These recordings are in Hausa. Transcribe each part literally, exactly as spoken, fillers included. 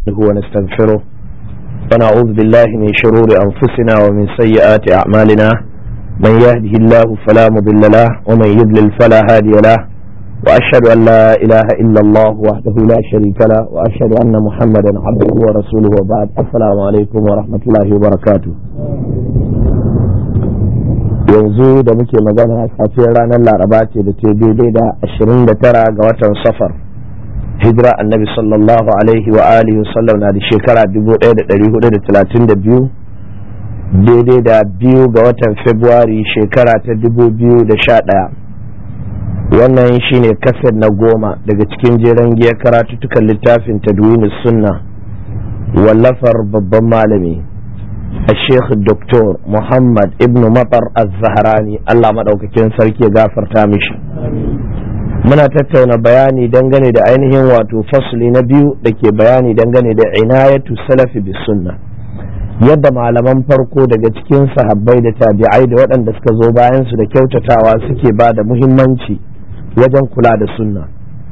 ونستغفره ونعوذ بالله من شرور أنفسنا ومن سيئات أعمالنا من يهده الله فلا مضل له ومن يضلل فلا هادي له وأشهد أن لا إله إلا الله وحده لا شريك له وأشهد أن محمدا عبده ورسوله وبعد السلام عليكم ورحمة الله وبركاته. yanzu da muke magana safiyar ranar laraba ce da ta daidai da ashirin da tara ga watan safar hijira annabi sallallahu alaihi wa alihi wasallam na da shekara dubu ɗaya da ɗari hudu da talatin da biyu daidai da biyu ga watan februari shekara ta dubu biyu da sha ɗaya. Wannan shine kasar na goma daga cikin jeren giyar karatuttukan littafin tadwinus sunna wallafar babban malami الشيخ الدكتور محمد ابن مطر الزهراني الله مدaukakin sarki ya gafarta mishi. Muna tattauna bayani dangane da ainihin wato fasli na biyu da ke bayani dangane da inayatu salafi bis sunna, yadda malaman farko daga cikin sahabbai da tabi'ai da waɗanda suka zo bayan su da kyautatawa suke ba da muhimmanci wajen kula da sunna.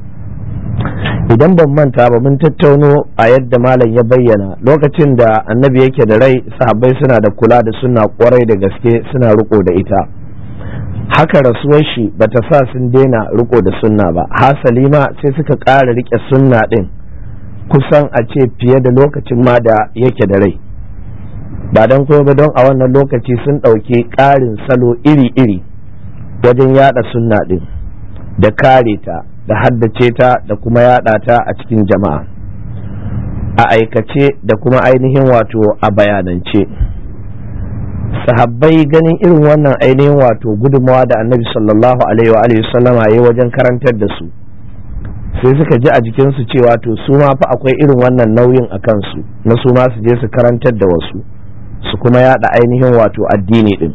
Idan ban manta ba mun tattauno a yadda malam ya bayyana lokacin da annabi yake da rai sahabbai suna da kula da sunna kwarai da gaske, suna riko da ita. Haka rasuwar shi bata sa sun daina riko da sunna ba, hasali ma sai suka ƙara rike sunna din kusan a ce fiye da lokacin ma da yake da rai. Ba dan kuma ba don a wannan lokaci sun ɗauki ƙarin salo iri-iri wajen yada sunna din da kare ta da haddace ta da kuma yada ta a cikin jama'a a aikace da kuma ainihin wato a bayanance. Sahabbai ganin irin wannan ainihin wato gudunmawa da annabi sallallahu alaihi wa alihi sallama yayi wajen karantar da su, sai suka ji a jikinsu cewa to su ma fa akwai irin wannan nauyin a kansu na su ma su je su karantar da wasu su kuma yada ainihin wato addini din.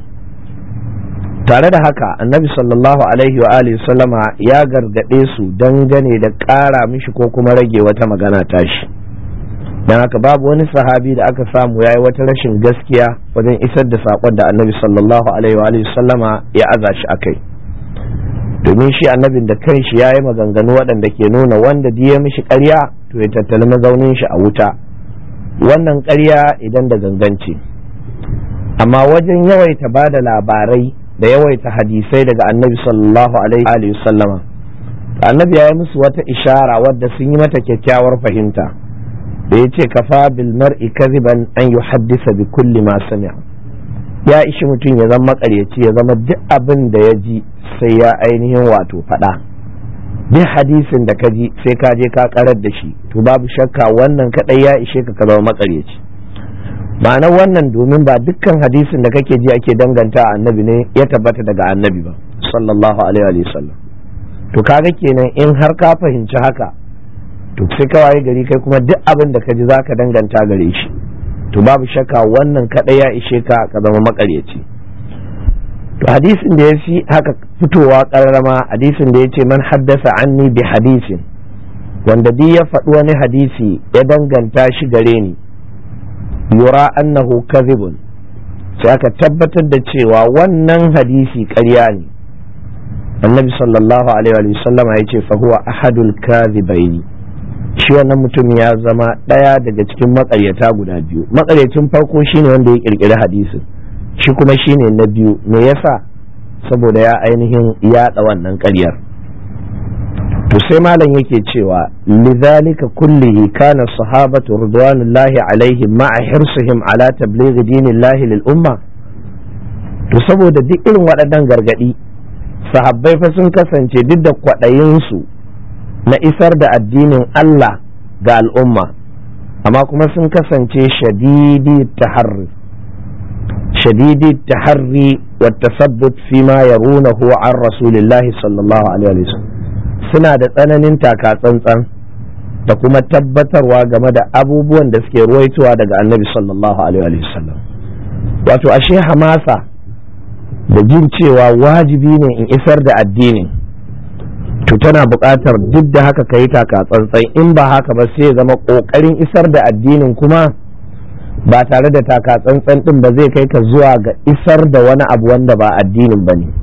Tare da haka annabi sallallahu alaihi wa alihi sallama ya gargade su dangane da ƙara mishi ko kuma rage wata magana tashi. Dan haka babu wani sahabi da aka samu yayi wata rashin gaskiya wajen isar da sakon da annabi sallallahu alaihi wa alihi sallama ya aza shi akai, domin shi annabin da kanshi yayi maganganu waɗanda ke nuna wanda diya mishi ƙarya to ya tattali mazaunin shi a wuta. Wannan ƙarya idan da ganganci, amma wajen yawaita bada labarai da yawaita hadisai daga annabi sallallahu alaihi wa sallama, annabi ya yi musu wata ishara wadda sun yi mata kyakkyawar fahimta da ya ce kafa bil mar'i kadhiban an yuhaddisa bi kulli ma sami'a. Ya ishi mutum ya zama makaryaci, ya zama duk abin da ya ji sai ya ainihin wato faɗa. Duk hadisin da ka ji sai ka je ka karar da shi, to babu shakka wannan kadai ya ishe ka ka zama makaryaci. Ma'anar wannan domin ba dukkan hadisin da kake ji ake danganta a annabi ne ya tabbata daga annabi ba sallallahu alaihi wa sallam. To kaga kenan in har ka fahimci haka, to sai ka waye gari kai kuma duk abin da ka ji zaka danganta gare shi, to babu shakka wannan kadai ya ishe ka ka zama makaryaci. To hadisin da ya fi haka fitowa karrama, hadisin da ya ce man haddasa anni bi hadisin, wanda duk ya faɗi wani hadisi ya danganta shi gare ni yura annahu kadhibun, sai aka tabbatar da cewa wannan hadisi ƙarya ne. Annabi sallallahu alaihi wa sallam ya ce fa huwa ahadul kadhibaini, shi wannan mutum ya zama ɗaya daga cikin maƙaryata guda biyu. Maƙaryacin farko shine wanda ya ƙirƙiri hadisin, shi kuma shine na biyu. Me yasa? Saboda ya ainihin yaɗa wannan ƙaryar. To sai malam yake cewa lidhalika kullihi kana sahabatu ridwanullahi alaihim ma'a hirsihim ala tabligh dinillahi lil umma. To saboda duk irin waɗannan gargadi, sahabbai fa sun kasance duk da kwaɗayin su na isar da addinin Allah ga al'umma, amma kuma sun kasance shadidi taharri shadidi taharri wa tasabbut fi ma yarunahu an rasulillahi sallallahu alaihi wa sallam. Suna da tsananin taka tsantsan da kuma tabbatarwa game da abubuwan da suke ruwaitowa daga annabi sallallahu alaihi wa sallam. Wato ashe hamasa da jin cewa wajibi ne in isar da addinin, to tana buƙatar duk da haka ka yi taka tsantsan, in ba haka ba sai zama ƙoƙarin isar da addinin kuma ba tare da taka tsantsan ɗin ba zai kai ka zuwa ga isar da wani abu wanda ba addinin ba ne.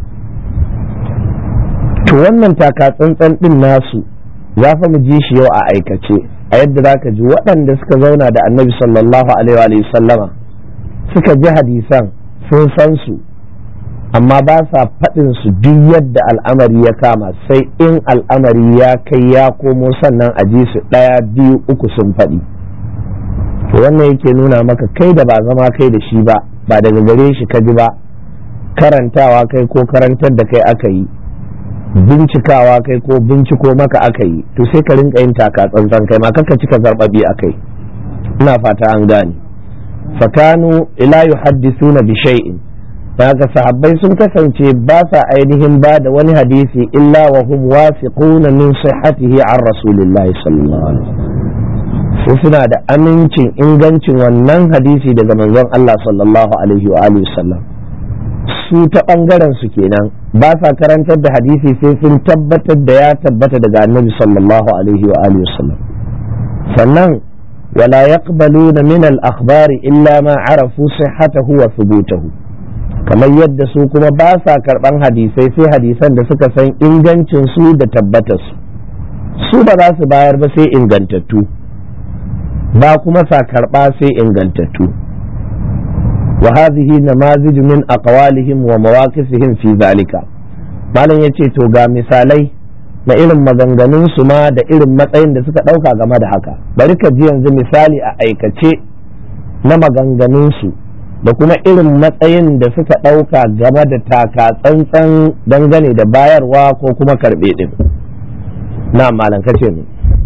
To wannan taka tsantsan ɗin nasu za fa mu ji shi yau a aikace a yadda za ka ji waɗanda suka zauna da annabi sallallahu alaihi wa sallama suka ji hadisan sun san su amma ba sa faɗin su duk yadda al'amari ya kama sai in al'amari ya kai ya komo sannan a ji su ɗaya biyu uku sun faɗi. to wannan yake nuna maka kai da ba zama kai da shi ba ba daga gare shi ka ji ba, karantawa kai ko karantar da kai aka yi, bincikawa kai ko binciko maka aka yi, to sai ka rinka yin taka tsantsan kai ma kaka cika zarbabi akai. ina fata an gane. fakanu ila yuhaddithuna bi shay'in, daga sahabbai sun kasance ba sa ainihin ba da wani hadisi illa wa hum wasiquna min sihhatihi an rasulillahi sallallahu alaihi wasallam, sai suna da amincin ingancin wannan hadisi daga manzon Allah sallallahu alaihi wa alihi wasallam. su ta bangaren su kenan ba sa karantar da hadisi sai sun tabbatar da ya tabbata daga annabi sallallahu alaihi wa alihi wasallam. sannan wala yaqbaluna min al-akhbari illa ma arafu sihhatahu wa thubutahu, kamar yadda su kuma ba sa karban hadisai sai hadisan da suka san ingancin su da tabbatar su su ba za su bayar ba sai ingantattu, ba kuma sa karba sai ingantattu. wa hadhihi namazij min aqwalihim wa mawaqifihim fi zalika, malam yace to ga misalai na irin maganganun su ma da irin matsayin da suka dauka game da haka. bari ka ji yanzu misali a aikace na maganganun su da kuma irin matsayin da suka dauka game da taka tsantsan dangane da bayarwa ko kuma karbe din. na malam kace mu.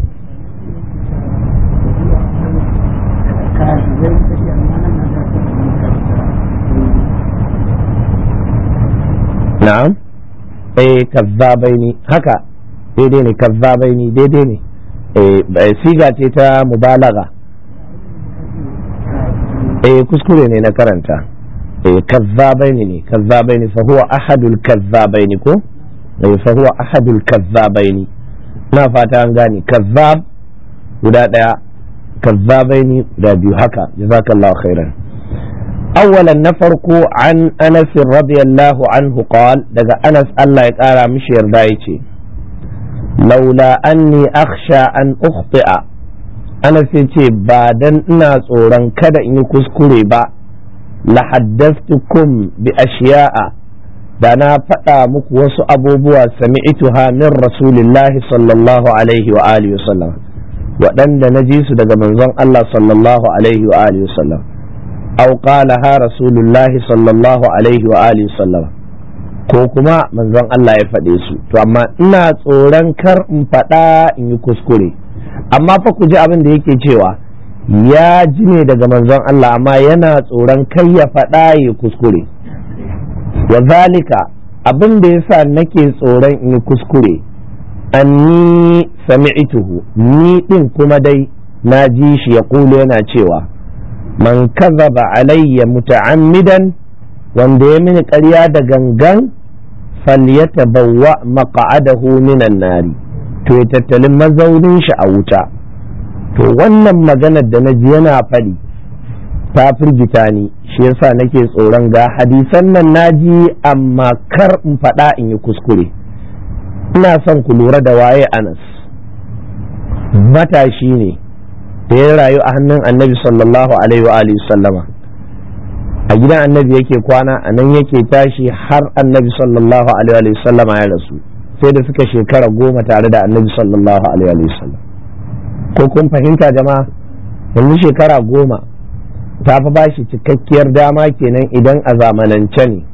na'am eh kazzabaini, haka daidai ne, kazzabaini daidai ne, eh siga ce ta mubalaga. eh kuskure ne na karanta, eh kazzabaini ne, kazzabaini fa huwa ahadul kazzabaini ko eh fa huwa ahadul kazzabaini. na fata an gane, kazzab guda daya, kazzabaini guda biyu, haka jazakallahu khairan. أولا نفرق عن أنس رضي الله عنه قال دقى أنس الله يقارى مشير دايتي لولا أني أخشى أن أخطئ أنس يتي بعدن ناس أوران كدا إني كسكري با لحدثتكم بأشياء دانا فتا مكوس أبو بوا سمعتها من رسول الله صلى الله عليه وآله وسلم وأن نجيس دقى منظم الله صلى الله عليه وآله وسلم أو قالها رسول الله صلى الله عليه وآله وسلم ko kuma manzon Allah ya faɗe su. to amma ina tsoron kar in faɗa in yi kuskure, amma fa ku ji abin da yake cewa ya ji ne daga manzon Allah amma yana tsoron kai ya faɗa ya kuskure. wa zalika, abin da yasa nake tsoron in yi kuskure, anni sami'tuhu, ni din kuma dai na ji shi ya kulu yana cewa man kazaba alayya muta'ammidan, wanda ya mini ƙarya da gangan, falyatabawwa maq'adahu minan nari, to ya tattalin mazaunin shi a wuta. to wannan maganar da naji yana faɗi ta firgita ni, shi yasa nake tsoron ga hadisan nan naji amma kar in faɗa in yi kuskure. ina son ku lura da waye Anas, matashi ne da ya rayu a hannun annabi sallallahu alaihi wa alihi sallama, a gidan annabi yake kwana, a nan yake tashi har annabi sallallahu alaihi wa sallama ya rasu, sai da suka shekara goma tare da annabi sallallahu alaihi wa sallam. ko kun fahimta jama'a? yanzu shekara goma ta fi bashi cikakkiyar dama kenan idan a zamanance ne,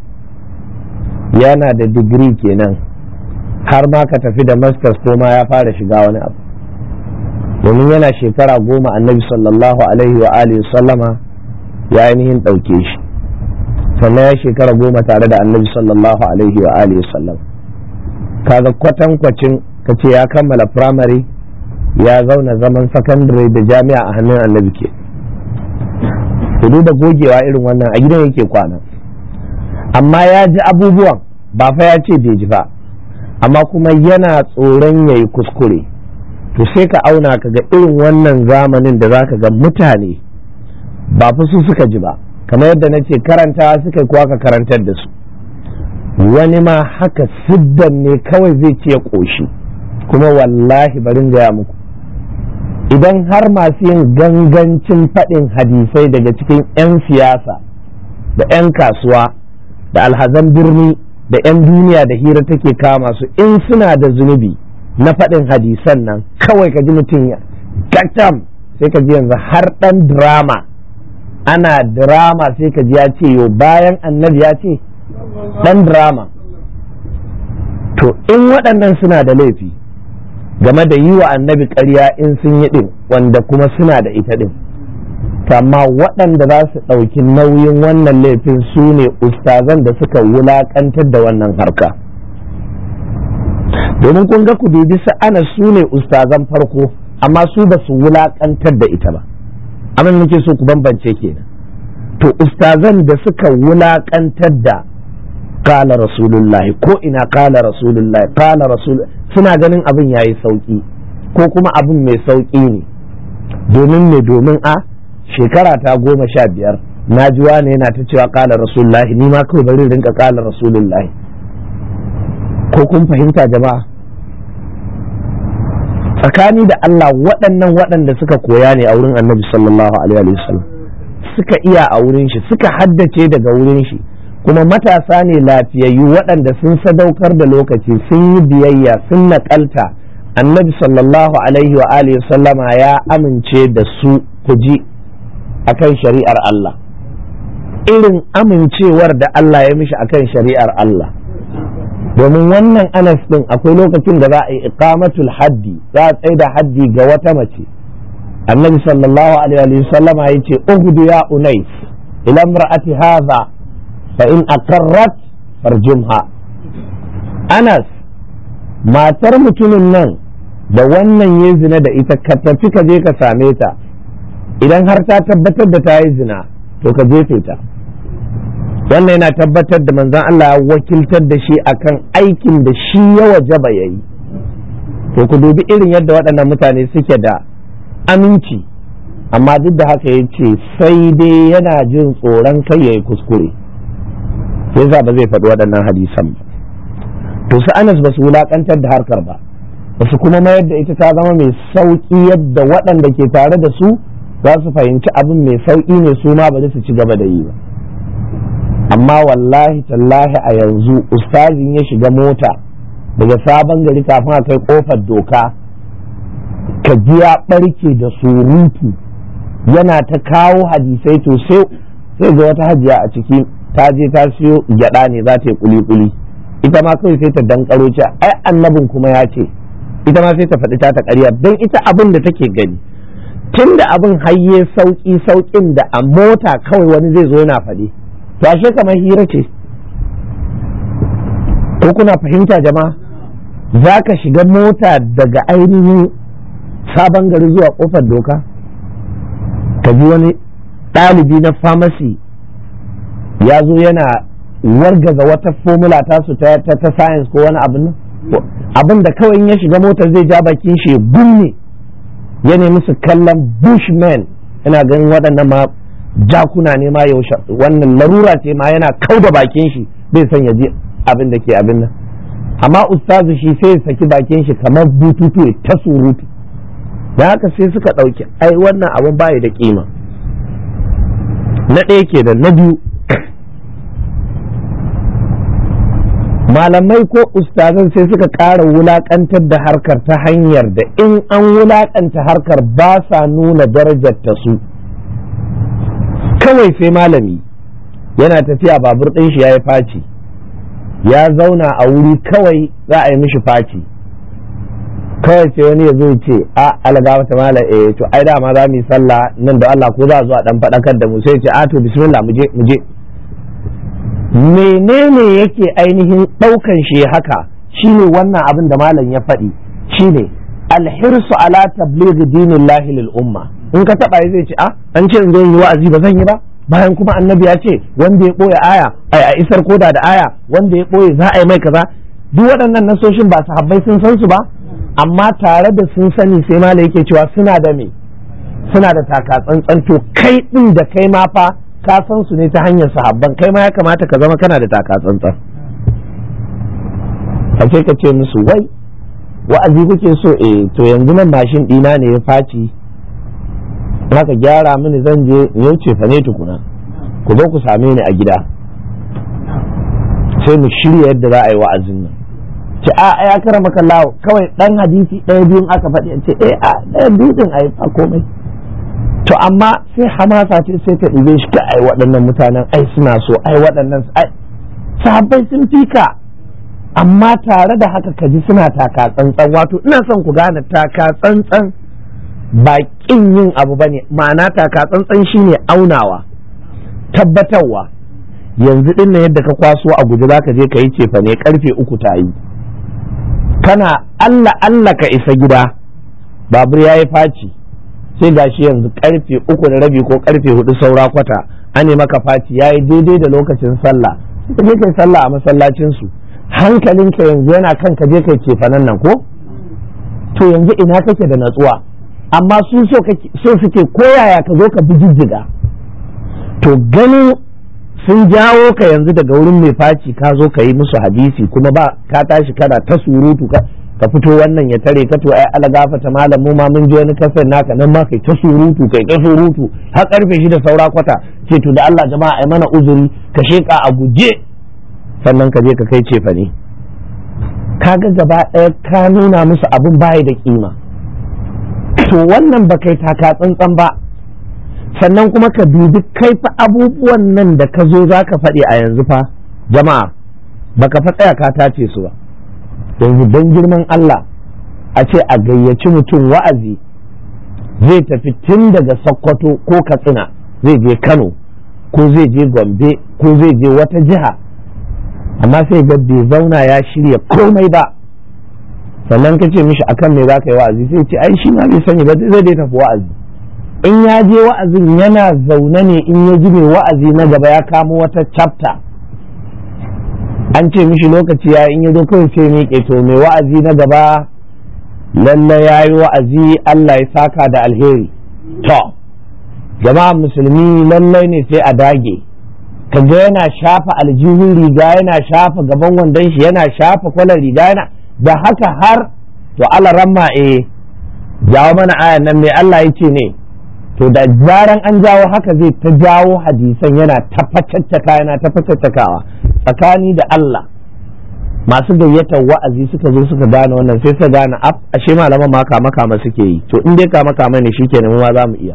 yana da digiri kenan, har ma ka tafi da masters ko ma ya fara shiga wani abu, domin yana shekara goma annabi sallallahu alaihi wa alihi sallama ya ainihin ɗauke shi, sannan ya shekara goma tare da annabi sallallahu alaihi wa alihi sallam. kaga kwatankwacin ka ce ya kammala primary ya zauna zaman secondary da jami'a a hannun annabi ke. ku duba gogewa irin wannan, a gidan yake kwana, amma ya ji abubuwan, ba fa ya ce bai ji ba, amma kuma yana tsoron ya yi kuskure. to sai ka auna ka ga irin wannan zamanin da zaka ga mutane ba fa su suka ji ba, kamar yadda na ce karanta suka kuwa ka karantar da su. wani ma haka siddan ne kawai zai ce ya ƙoshi, kuma wallahi barin gaya muku idan har masu yin gangancin faɗin hadisai daga cikin 'yan siyasa da 'yan kasuwa da alhazan birni da 'yan duniya da hira take kama su in suna da zunubi na faɗin hadisan nan kawai ka ji mutum ya gaktam sai ka ji yanzu har ɗan drama ana drama sai ka ji ya ce yo bayan annabi ya ce ɗan drama. To in waɗannan suna da laifi game da yi wa annabi ƙarya in sun yi ɗin wanda kuma suna da ita ɗin, amma waɗanda za su ɗauki nauyin wannan laifin su ne ustazan da suka wulaƙantar da wannan harka. Domin kun ga ku dubi su ana su ne ustazan farko amma su ba su wulaƙantar da ita ba, abin muke so ku bambance kenan. To ustazan da suka wulaƙantar da kala rasulullahi ko ina kala rasulullahi kala rasul suna ganin abin yayi sauki ko kuma abin mai sauki ne domin ne domin a shekara ta goma sha biyar na ji wani yana ta cewa kala rasulullahi ni ma kawai bari rinka kala rasulullahi. Ko kun fahimta jama'a? Tsakani da Allah waɗannan waɗanda suka koya ne a wurin annabi sallallahu alaihi wasallam suka iya a wurin shi suka haddace daga wurin shi kuma matasa ne lafiyayyu waɗanda sun sadaukar da lokaci sun yi biyayya sun naƙalta annabi sallallahu alaihi wa alihi sallama ya amince da su kuji akan shari'ar Allah irin amincewar da Allah ya mishi akan shari'ar Allah. Domin wannan Anas din akwai lokacin da za a yi iqamatul haddi za a tsaida haddi ga wata mace annabi sallallahu alaihi wa sallama ya ce ughdu ya unais ila imra'ati hadha fa in aqarrat farjumha. Anas matar mutumin nan da wannan ya zina da ita ka tafi ka je ka same ta idan har ta tabbatar da ta yi zina to ka jefe ta. Wannan yana tabbatar da manzon Allah ya wakiltar da shi akan aikin da shi ya wajaba yayi. To ku dubi irin yadda waɗannan mutane suke da aminci amma duk da haka ya ce sai dai yana jin tsoron kai ya yi kuskure sai za ba zai faɗi waɗannan hadisan ba. To su Anas ba su wulaƙantar da harkar ba ba su kuma mayar da ita ta zama mai sauƙi yadda waɗanda ke tare da su za su fahimci abin mai sauƙi ne su ma ba su ci gaba da yi ba. Amma wallahi tallahi a yanzu ustazin ya shiga mota daga sabon gari kafin a kai kofar doka ka ji ya ɓarke da surutu yana ta kawo hadisai to sai ga wata hajiya a ciki ta je ta siyo gyada ne za ta yi kuli-kuli ita ma kawai sai ta dankaro ce ai annabin kuma ya ce ita ma sai ta faɗi ta ta ƙarya don ita abin da take gani tun da abin hayye sauƙi sauƙin da a mota kawai wani zai zo yana faɗi to ashe kamar hira ce. Ko kuna fahimta jama'a? Za ka shiga mota daga ainihin sabon gari zuwa ƙofar doka ka ji wani ɗalibi na famasi ya zo yana wargaza wata formula tasu ta ta science ko wani abin nan abin da kawai ya shiga motar zai ja bakin shi gumne ya nemi su kallon bushmen ina ganin waɗannan ma jakuna ne ma yaushe wannan larura ce ma yana kau da bakin shi bai san ya ji abin da ke abin nan amma ustazu shi sai ya saki bakin shi kamar bututu ta surutu da haka sai suka ɗauki ai wannan abin bai da kima. Na ɗaya ke da na biyu malamai ko ustazan sai suka ƙara wulaƙantar da harkar ta hanyar da in an wulaƙanta harkar ba sa nuna darajar ta su kawai sai malami yana tafiya babur ɗin shi ya yi faci ya zauna a wuri kawai za a yi mishi faci kawai sai wani ya zo ya ce a algaba ta mala eh to ai dama za mu yi sallah nan da Allah ko za a zo a dan faɗakar da mu sai ya ce a to bismillah mu je mu je menene yake ainihin ɗaukan shi haka shine wannan abin da malam ya faɗi shine alhirsu ala tabligh dinillahi lil umma in ka taba zai ce a an ce in zo yi wa'azi ba zan yi ba bayan kuma annabi ya ce wanda ya ɓoye aya ai a isar koda da aya wanda ya ɓoye za a yi mai kaza duk waɗannan nasoshin ba sahabbai sun san su ba amma tare da sun sani sai malam yake cewa suna da me suna da taka tsantsan to kai din da kai ma fa ka san su ne ta hanyar sahabban kai ma ya kamata ka zama kana da taka tsantsan a sai ka ce musu wai wa'azi kuke so eh to yanzu nan mashin ɗina ne ya faci haka gyara mini zan je yau ce fa ne tukuna ku zo ku same ni a gida sai mu shirya yadda za a yi wa'azin nan ce a ya kara maka lawo kawai dan hadisi ɗaya biyun aka faɗi ce eh a ɗaya biyun a yi a komai to amma sai hamasa ce sai ta ɗibe shi ka ai waɗannan mutanen ai suna so ai waɗannan ai sahabbai sun fika amma tare da haka kaji suna taka tsantsan wato ina son ku gane taka tsantsan ba kin yin abu bane ma'ana taka tsantsan shine aunawa tabbatarwa yanzu din nan yadda ka kwaso a guje zaka je ka yi cefa ne karfe uku ta yi kana Allah Allah ka isa gida babur yayi faci sai gashi yanzu karfe uku da rabi ko karfe hudu saura kwata an yi maka faci yayi daidai da lokacin sallah sai ka je kai sallah a masallacin su hankalinka yanzu yana kan ka je kai cefanan nan ko to yanzu ina kake da natsuwa amma su so kake so suke koyaya ka zo ka bi jijjiga to ganin sun jawo ka yanzu daga wurin mai faci ka zo ka yi musu hadisi kuma ba ka tashi kana ta surutu ka ka fito wannan ya tare ka to ai ala gafata malam mu ma mun je wani kasar naka nan ma kai ta surutu kai ta surutu har karfe shi da saura kwata ce to da Allah jama'a ai mana uzuri ka sheka a guje sannan ka je ka kai cefa ne kaga gaba ɗaya ka nuna musu abin bayi da kima to wannan ba kai taka tsantsan ba sannan kuma ka dubi kai fa abubuwan nan da ka zo za ka faɗi a yanzu fa jama'a baka fa tsaya ka tace su ba yanzu don girman Allah a ce a gayyaci mutum wa'azi zai tafi tun daga Sokoto ko Katsina zai je Kano ko zai je Gombe ko zai je wata jiha amma sai ga bai zauna ya shirya komai ba sannan ka ce mishi akan me za ka yi wa'azi sai ce ai shi ma bai sani ba zai dai tafi wa'azi in ya je wa'azin yana zaune ne in ya ji mai wa'azi na gaba ya kamo wata chapter an ce mishi lokaci ya in ya zo kawai sai miƙe to mai wa'azi na gaba lalle ya yi wa'azi Allah ya saka da alheri to jama'a musulmi lallai ne sai a dage kaga yana shafa aljihun riga yana shafa gaban wandon shi yana shafa kwalar riga yana da haka har to Allah ramma eh jawo mana ayan nan mai Allah ya ce ne to da zaran an jawo haka zai ta jawo hadisan yana tafacaccaka yana tafacaccakawa tsakani da Allah masu gayyatar wa'azi suka zo suka gane wannan sai suka gane af ashe malaman ma kama kama suke yi to in dai kama kama ne shikenan mu ma za mu iya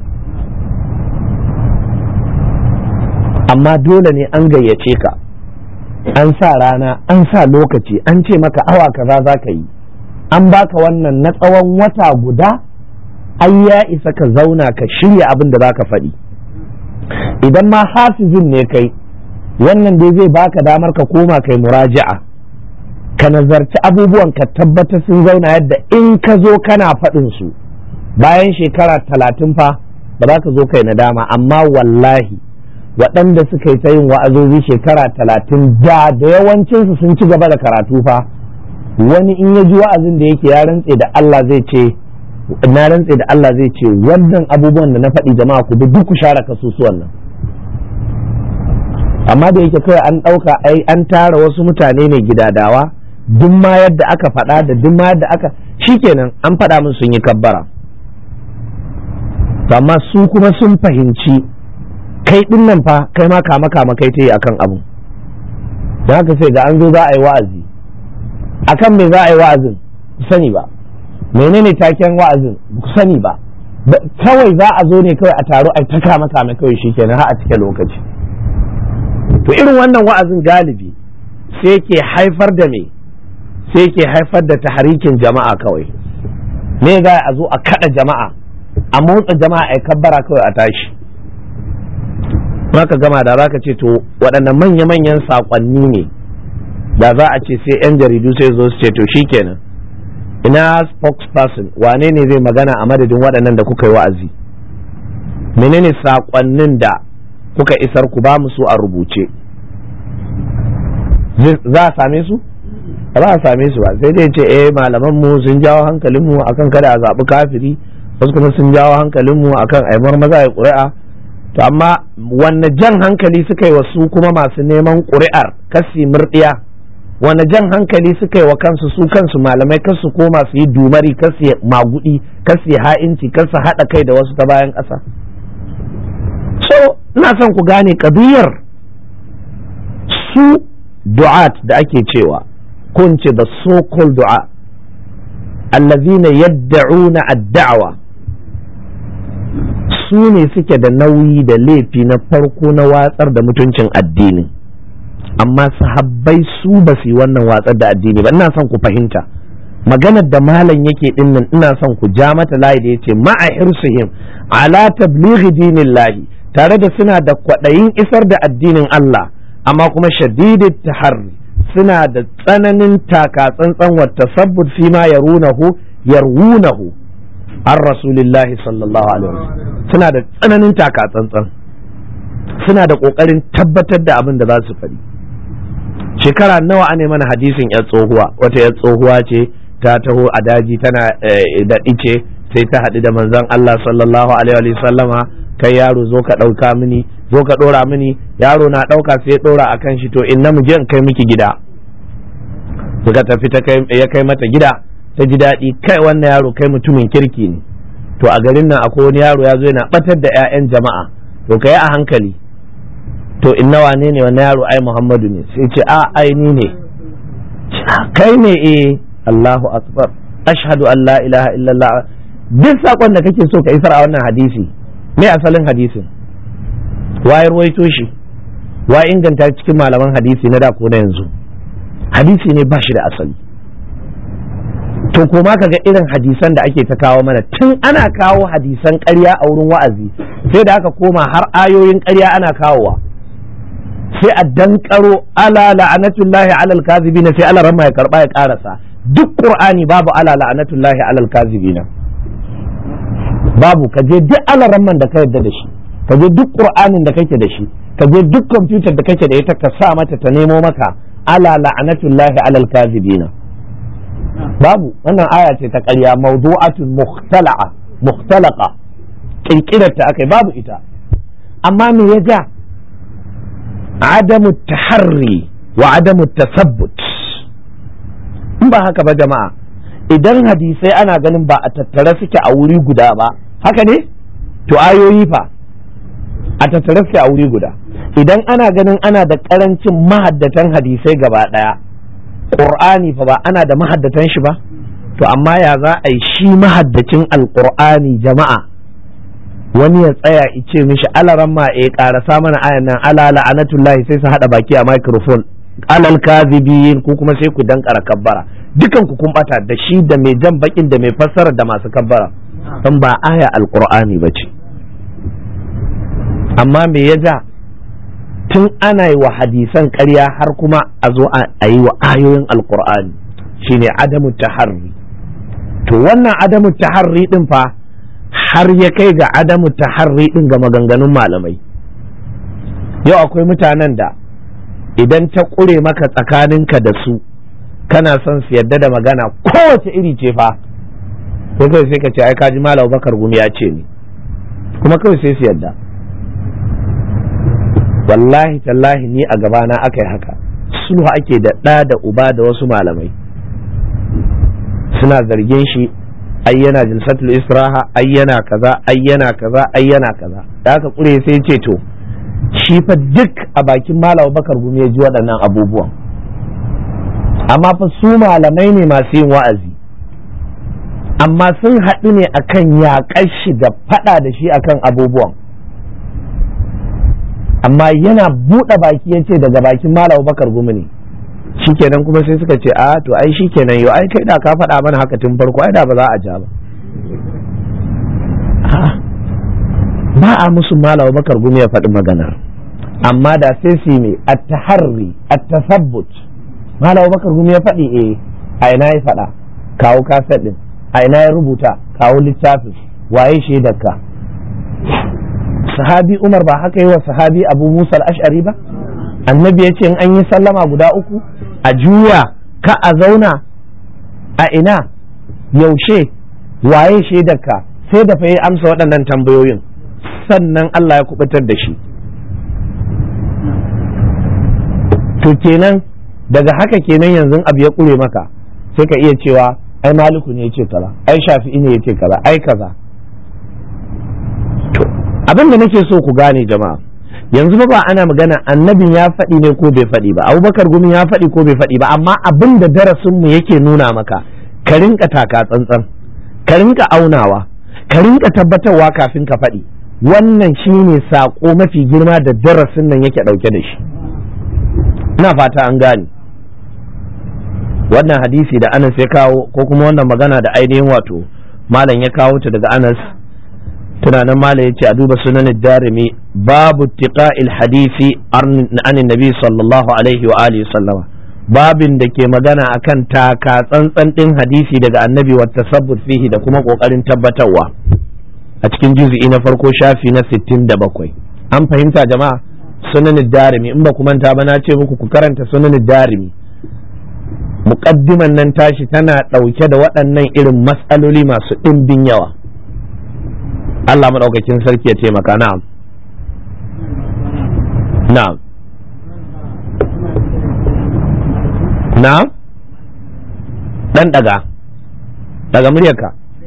amma dole ne an gayyace ka an sa rana an sa lokaci an ce maka awa kaza za ka yi an baka wannan na tsawon wata guda ai ya isa ka zauna ka shirya abin da za ka faɗi idan ma hafizin ne kai wannan dai zai baka damar ka koma kai muraja'a ka nazarci abubuwan ka tabbatar sun zauna yadda in ka zo kana faɗin su bayan shekara talatin fa ba za ka zo kai nadama amma wallahi waɗanda suka yi ta yin wa'azozi shekara talatin da da yawancinsu sun ci gaba da karatu fa wani in ya ji wa'azin da yake ya rantse da Allah zai ce na rantse da Allah zai ce wannan abubuwan da na faɗi jama'a ku duk ku share kasusuwan nan amma da yake kawai an ɗauka ai an tara wasu mutane ne gidadawa duk ma yadda aka faɗa da duk ma yadda aka shikenan an faɗa min sun yi kabbara amma su kuma sun fahimci kai ɗin nan fa kai ma kama kama kai ta yi akan abu da haka sai ga an zo za a yi wa'azi akan me za a yi wa'azin ku sani ba menene taken wa'azin ku sani ba kawai za a zo ne kawai a taro a ta kama kama kawai shikenan har a cike lokaci to irin wannan wa'azin galibi sai ke haifar da me sai ke haifar da tahrikin jama'a kawai me za a zo a kada jama'a a motsa jama'a a kabbara kawai a tashi maka gama da za ka ce to waɗannan manya-manyan saƙonni ne da za a ce sai 'yan jaridu sai zo su ce to shikenan ina spokesperson wane ne zai magana a madadin waɗannan da kuka yi wa'azi menene saƙonnin da kuka isar ku ba mu su a rubuce za a same su ba za a same su ba sai dai ce eh malaman mu sun jawo hankalin mu akan kada a zaɓi kafiri wasu kuma sun jawo hankalin mu akan aimar maza ya ƙuri'a to amma wanne jan hankali suka yi wasu kuma masu neman ƙuri'ar kasi murɗiya wani jan hankali suka yi wa kansu su kansu malamai kar su koma su yi dumari, kar su yi magudi, kar su yi ha'inci, kar su haɗa kai da wasu ta bayan ƙasa. So ina son ku gane ƙabiyar su du'at da ake cewa ko in ce the so called du'a allazina yadda'una ad-da'wa, su ne suke da nauyi da laifi na farko na watsar da mutuncin addini, amma sahabbai su ba su yi wannan watsar da addini ba. Ina son ku fahimta maganar da malam yake dinnan, ina son ku ja mata layi da yace ma'a hirsihim ala tablighi dinillahi, tare da suna da kwaɗayin isar da addinin Allah, amma kuma shadidit taharri, suna da tsananin taka tsantsan wa tasabbut fi ma yarunahu yarwunahu an rasulillahi sallallahu alaihi wasallam, suna da tsananin taka tsantsan, suna da kokarin tabbatar da abin da za su faɗi. Shekara nawa ane mana hadisin yar tsohuwa, wata yar tsohuwa ce ta taho a daji tana da ice, sai ta haɗu da manzon Allah sallallahu alaihi wasallama, kai yaro zo ka ɗauka mini, zo ka ɗora mini. Yaro na ɗauka sai ya ɗora a kan shi, to inna mu je in kai miki gida. Suka tafi ta kai, ya kai mata gida, ta ji daɗi, kai wannan yaro kai mutumin kirki ne. To a garin nan akwai wani yaro ya zo yana ɓatar da 'ya'yan jama'a, to kai a hankali. To inna wane ne wannan yaro? Ai Muhammadu ne. Sai ce a ai ni ne. Kai ne? eh. Allahu akbar, ashhadu an la ilaha illallah. Duk sakon da kake so ka isar a wannan hadisi, me asalin hadisin? Wayar waito shi, wa inganta cikin malaman hadisi na da ko na yanzu? Hadisi ne ba shi da asali. To kuma kaga irin hadisan da ake ta kawo mana, tun ana kawo hadisan ƙarya a wurin wa'azi, sai da aka koma har ayoyin ƙarya ana kawowa, sai a dankaro ala la'anatullahi alal kazibina, sai Allah ramma ya karba ya karasa. Duk Qur'ani babu ala la'anatullahi alal kazibina, babu. Ka je duk alaramman da ka yarda da shi, ka je duk Qur'anin da kake da shi, ka je duk kwamfutar da kake da ita, ka sa mata ta nemo maka ala la'anatullahi alal kazibina. Babu. Wannan aya ce ta ƙarya, mawdu'atun mukhtala'a mukhtalaqa, kirkirar ta akai, babu ita. Amma me ya ja? adamu taharri wa adamu tasabbut. In ba haka ba jama'a, idan hadisai ana ganin ba a tattare suke a wuri guda ba, haka ne? To ayoyi fa a tattare suke a wuri guda. Idan ana ganin ana da karancin mahaddatan hadisai gaba daya, Qur'ani fa ba ana da mahaddatan shi ba? To amma ya za a yi shi mahaddacin alqur'ani jama'a, wani ya tsaya ice mishi alaran ma eh karasa mana ayan nan ala la'anatullahi, sai su hada baki a microphone alal kazibin, ko kuma sai ku dankara kabbara, dukan ku kun bata da shi da mai jan bakin da mai fassara da masu kabbara, dan ba aya alqur'ani bace. Amma me ya ja? Tun ana yi wa hadisan ƙarya har kuma a zo a yi wa ayoyin alqur'ani, shine adamu taharri. To wannan adamu taharri din fa har ya kai ga adamu taharri din ga maganganun malamai. Yau akwai mutanen da idan ta ƙure maka tsakaninka da su, kana son su yadda da magana kowace iri ce fa, sai kawai sai ka ce ai kaji Malam Bakar Gumi ya ce ni, kuma kawai sai su yadda. Wallahi tallahi ni a gabana aka yi haka, sulhu ake da ɗa da uba da wasu malamai, suna zargin shi ai yana jilsatul istiraha, ai yana kaza, ai yana kaza, ai yana kaza. Da aka ƙure sai ce to shi fa duk a bakin Malam Bakar Gumi ya ji waɗannan abubuwan, amma fa su malamai ne masu yin wa'azi, amma sun haɗu ne akan yaƙar shi da faɗa da shi akan abubuwan. Amma yana buɗe baki ya ce daga bakin Malam Bakar Gumi ne, shikenan kuma sai suka ce a to ai shikenan yau ai kai da ka faɗa mana haka tun farko, ai da ba za a ja ba. Ba a musu Malam Bakar Gumi ya faɗi maganar, amma da sai su ne at-taharri at-tasabbut. Malam Bakar Gumi ya faɗi eh, a ina ya faɗa, kawo kaset din, a ina ya rubuta, kawo littafin, waye shaidarka. Sahabi Umar ba haka yi wa sahabi Abu Musa al-Ash'ari ba? Annabi ya ce in an yi sallama guda uku a juya ka a zauna, a ina, yaushe, waye shaidarka, sai da fa ya amsa waɗannan tambayoyin, sannan Allah ya kubutar da shi. To kenan daga haka kenan yanzu abu ya kure maka sai ka iya cewa ai maliku ne yace kaza, ai shafi'i ne yace kaza, ai kaza. to abin da nake so ku gane jama'a, yanzu ba ana magana annabin ya faɗi ne ko bai faɗi ba, Abubakar Gumi ya faɗi ko bai faɗi ba, amma abin da darasin mu yake nuna maka ka rinka taka tsantsan, ka rinka aunawa, ka rinka tabbatarwa kafin ka faɗi. Wannan shine sako mafi girma da darasin nan yake ɗauke da shi. ina fata an gane wannan hadisi da Anas ya kawo, ko kuma wannan magana da ainihin wato malam ya kawo ta daga Anas. tunanin malam yace a duba sunan ad-Darimi babu tiqa'il hadisi an annabi sallallahu alaihi wa alihi sallama, babin da ke magana akan taka tsantsan din hadisi daga annabi wa tasabbut fihi da kuma kokarin tabbatarwa, a cikin juz'i na farko shafi na sittin da bakwai. an fahimta jama'a? sunan ad-Darimi, in ba ku manta ba na ce muku ku karanta sunan ad-Darimi. muqaddiman nan tashi tana dauke da waɗannan irin mas'aloli masu ɗimbin yawa. Allah madaukakin sarki ya taimaka. na'am na'am na'am dan daga daga muryarka.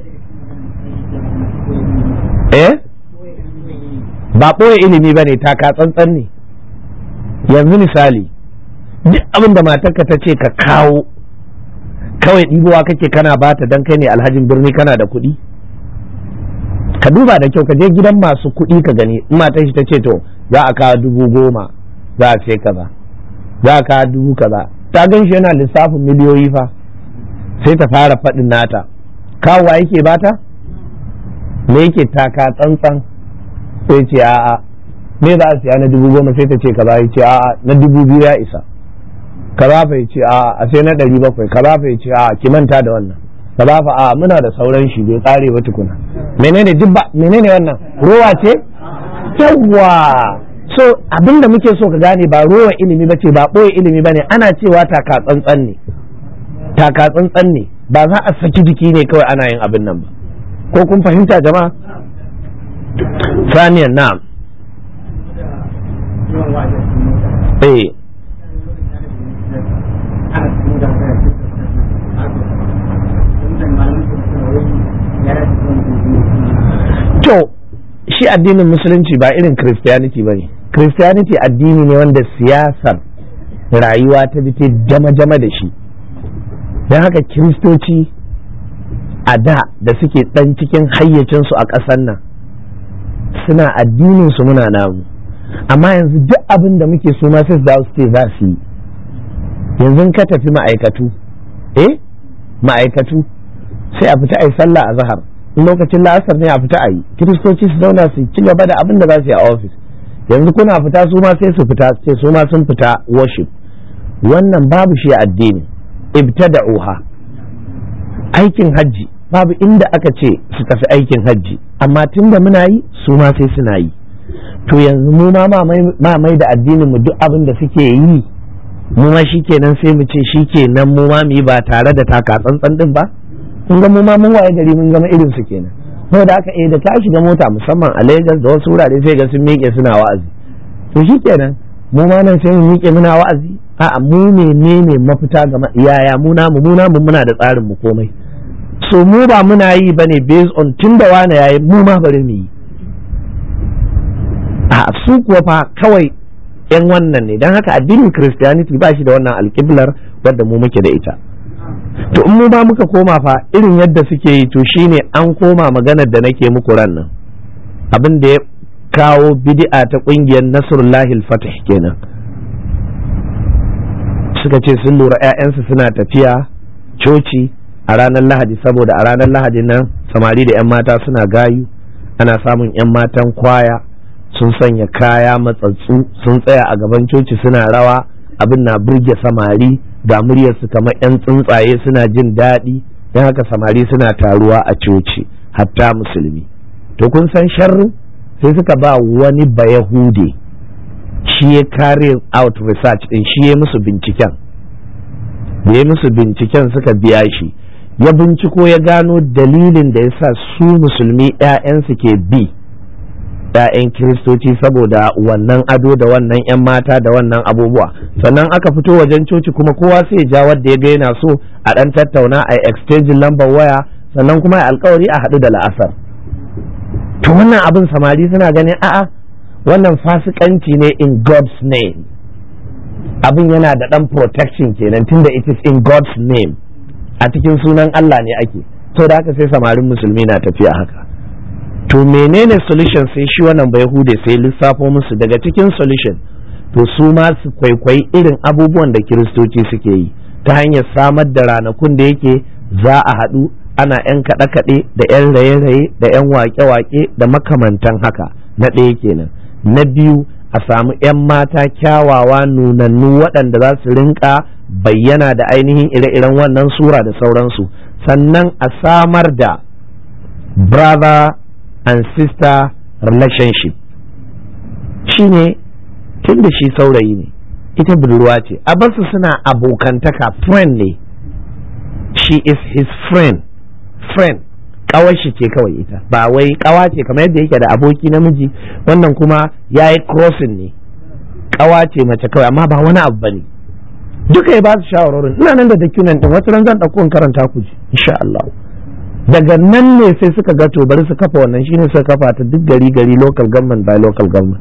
eh ba ɓoye ilimi ba ne, taka tsantsan ne. yanzu misali, duk abin da matarka ta ce ka kawo, kawai ɗibowa kake kana bata don kai ne alhajin birni kana da kuɗi. ka duba da kyau, ka je gidan masu kuɗi ka gani, in matar shi ta ce to za a kawo dubu goma za a sai kaza, za a kawo dubu kaza, ta gan shi yana lissafin miliyoyi fa, sai ta fara faɗin nata. kawowa yake bata me yake taka tsantsan, sai ce a'a me za a siya na dubu goma, sai ta ce kaza, ya ce a'a na dubu biyu ya isa, kaza fa ya ce a'a a sai na ɗari bakwai, kaza fa ya ce a'a ki manta da wannan, kaza fa a'a muna da sauran shi bai tsare ba tukuna. menene jibba, menene wannan rowa ce? yawwa. so abinda muke so ka gane ba rowa ilimi bace, ba ɓoye ilimi bane, ana cewa taka tsantsan ne, taka tsantsan ne, ba za a saki jiki ne kawai ana yin abin nan ba. ko kun fahimta jama'a? ثانيا نعم ايه to shi addinin musulunci ba irin christianity bane. christianity addini ne wanda siyasar rayuwa ta bi ta jama-jama da shi, don haka kiristoci a da da suke dan cikin hayyacinsu a ƙasar nan suna addinin su muna namu, amma yanzu duk abin da muke so ma sai za su ce za su yi. yanzu ka tafi ma'aikatu, eh ma'aikatu sai a fita a yi sallah a zahar, in lokacin la'asar ne a fita a yi, kiristoci su zauna su ci gaba da abin da za su yi a ofis. yanzu kuna fita su ma sai su fita, sai su ma sun fita worship. wannan babu shi a addini. ibtada'uha. aikin hajji babu inda aka ce su tafi aikin hajji, amma tunda muna yi su ma sai suna yi. to yanzu mu ma ma mai da addinin mu duk abin da suke yi mu ma shikenan sai mu ce shikenan mu ma mu yi ba tare da taka tsantsan din ba. kun ga mu ma mun waye gari mun gama irin su kenan. saboda haka eh da ka shiga mota musamman a Lagos da wasu wurare sai ga sun miƙe suna wa'azi, to shikenan mu ma nan sai mu miƙe muna wa'azi. a'a mu menene mafita ga yaya mu namu mu namu muna da tsarin mu komai. so mu ba muna yi bane based on tunda wani yayi mu ma bari mu yi. a su kuwa fa kawai yan wannan ne, don haka addinin Christianity ba shi da wannan alƙiblar wadda mu muke da ita. to in mu ba muka koma fa irin yadda suke yi, to shine an koma maganar da nake muku ran nan, abin da ya kawo bid'a ta kungiyar Nasrullahi al-Fatih kenan. suka ce sun lura 'ya'yansu suna tafiya coci a ranar Lahadi, saboda a ranar Lahadi nan samari da 'yan mata suna gayu, ana samun 'yan matan kwaya sun sanya kaya matsatsu sun tsaya a gaban coci suna rawa, abin na burge samari, ga muryarsu kamar 'yan tsuntsaye suna jin daɗi, don haka samari suna taruwa a coci hatta musulmi. to kun san sharrin sai suka ba wani bayahude, shi ya carry out research din, shi ya musu binciken, da ya musu binciken suka biya shi, ya binciko ya gano dalilin da yasa su musulmi 'ya'yansu ke bi ‘ya'yan kiristoci saboda wannan ado da wannan ‘yan mata da wannan abubuwa, sannan aka fito wajen coci kuma kowa sai ja wadda ya ga yana so a ɗan tattauna a exchange lambar waya, sannan kuma a alkawari a haɗu da la'asar. To wannan abin samari suna ganin a'a wannan fasikanci ne in God's name, abin yana da ɗan protection kenan tunda it is in God's name, a cikin sunan Allah ne ake, to da haka sai samarin musulmi na tafiya haka. To menene solution? Sai shi wannan bai hude sai lissafo musu daga cikin solution, to su ma su kwaikwayi irin abubuwan da kiristoci suke yi ta hanyar samar da ranakun da yake za a haɗu ana ‘yan kaɗe-kaɗe da ‘yan raye-raye da ‘yan waƙe-waƙe da makamantan haka, na ɗaya kenan. Na biyu, a samu ‘yan mata kyawawa nunannu waɗanda za su rinka bayyana da ainihin ire-iren wannan sura da sauransu, sannan a samar da brother and sister relationship. Shi ne tun da shi saurayi ne ita budurwa ce, a basu suna abokantaka, friend ne, she is his friend friend kawar shi ce kawai ita, ba wai kawa ce kamar yadda yake da aboki namiji, wannan kuma ya yi crossing ne, kawa ce mace kawai amma ba wani abu bane. Duka ya ba su shawarorin, ina nan da document din, wata ran zan ɗauko in karanta ku ji insha Allah. Daga nan ne sai suka ga to bari su kafa wannan, shine suka kafa ta duk gari gari, local government by local government.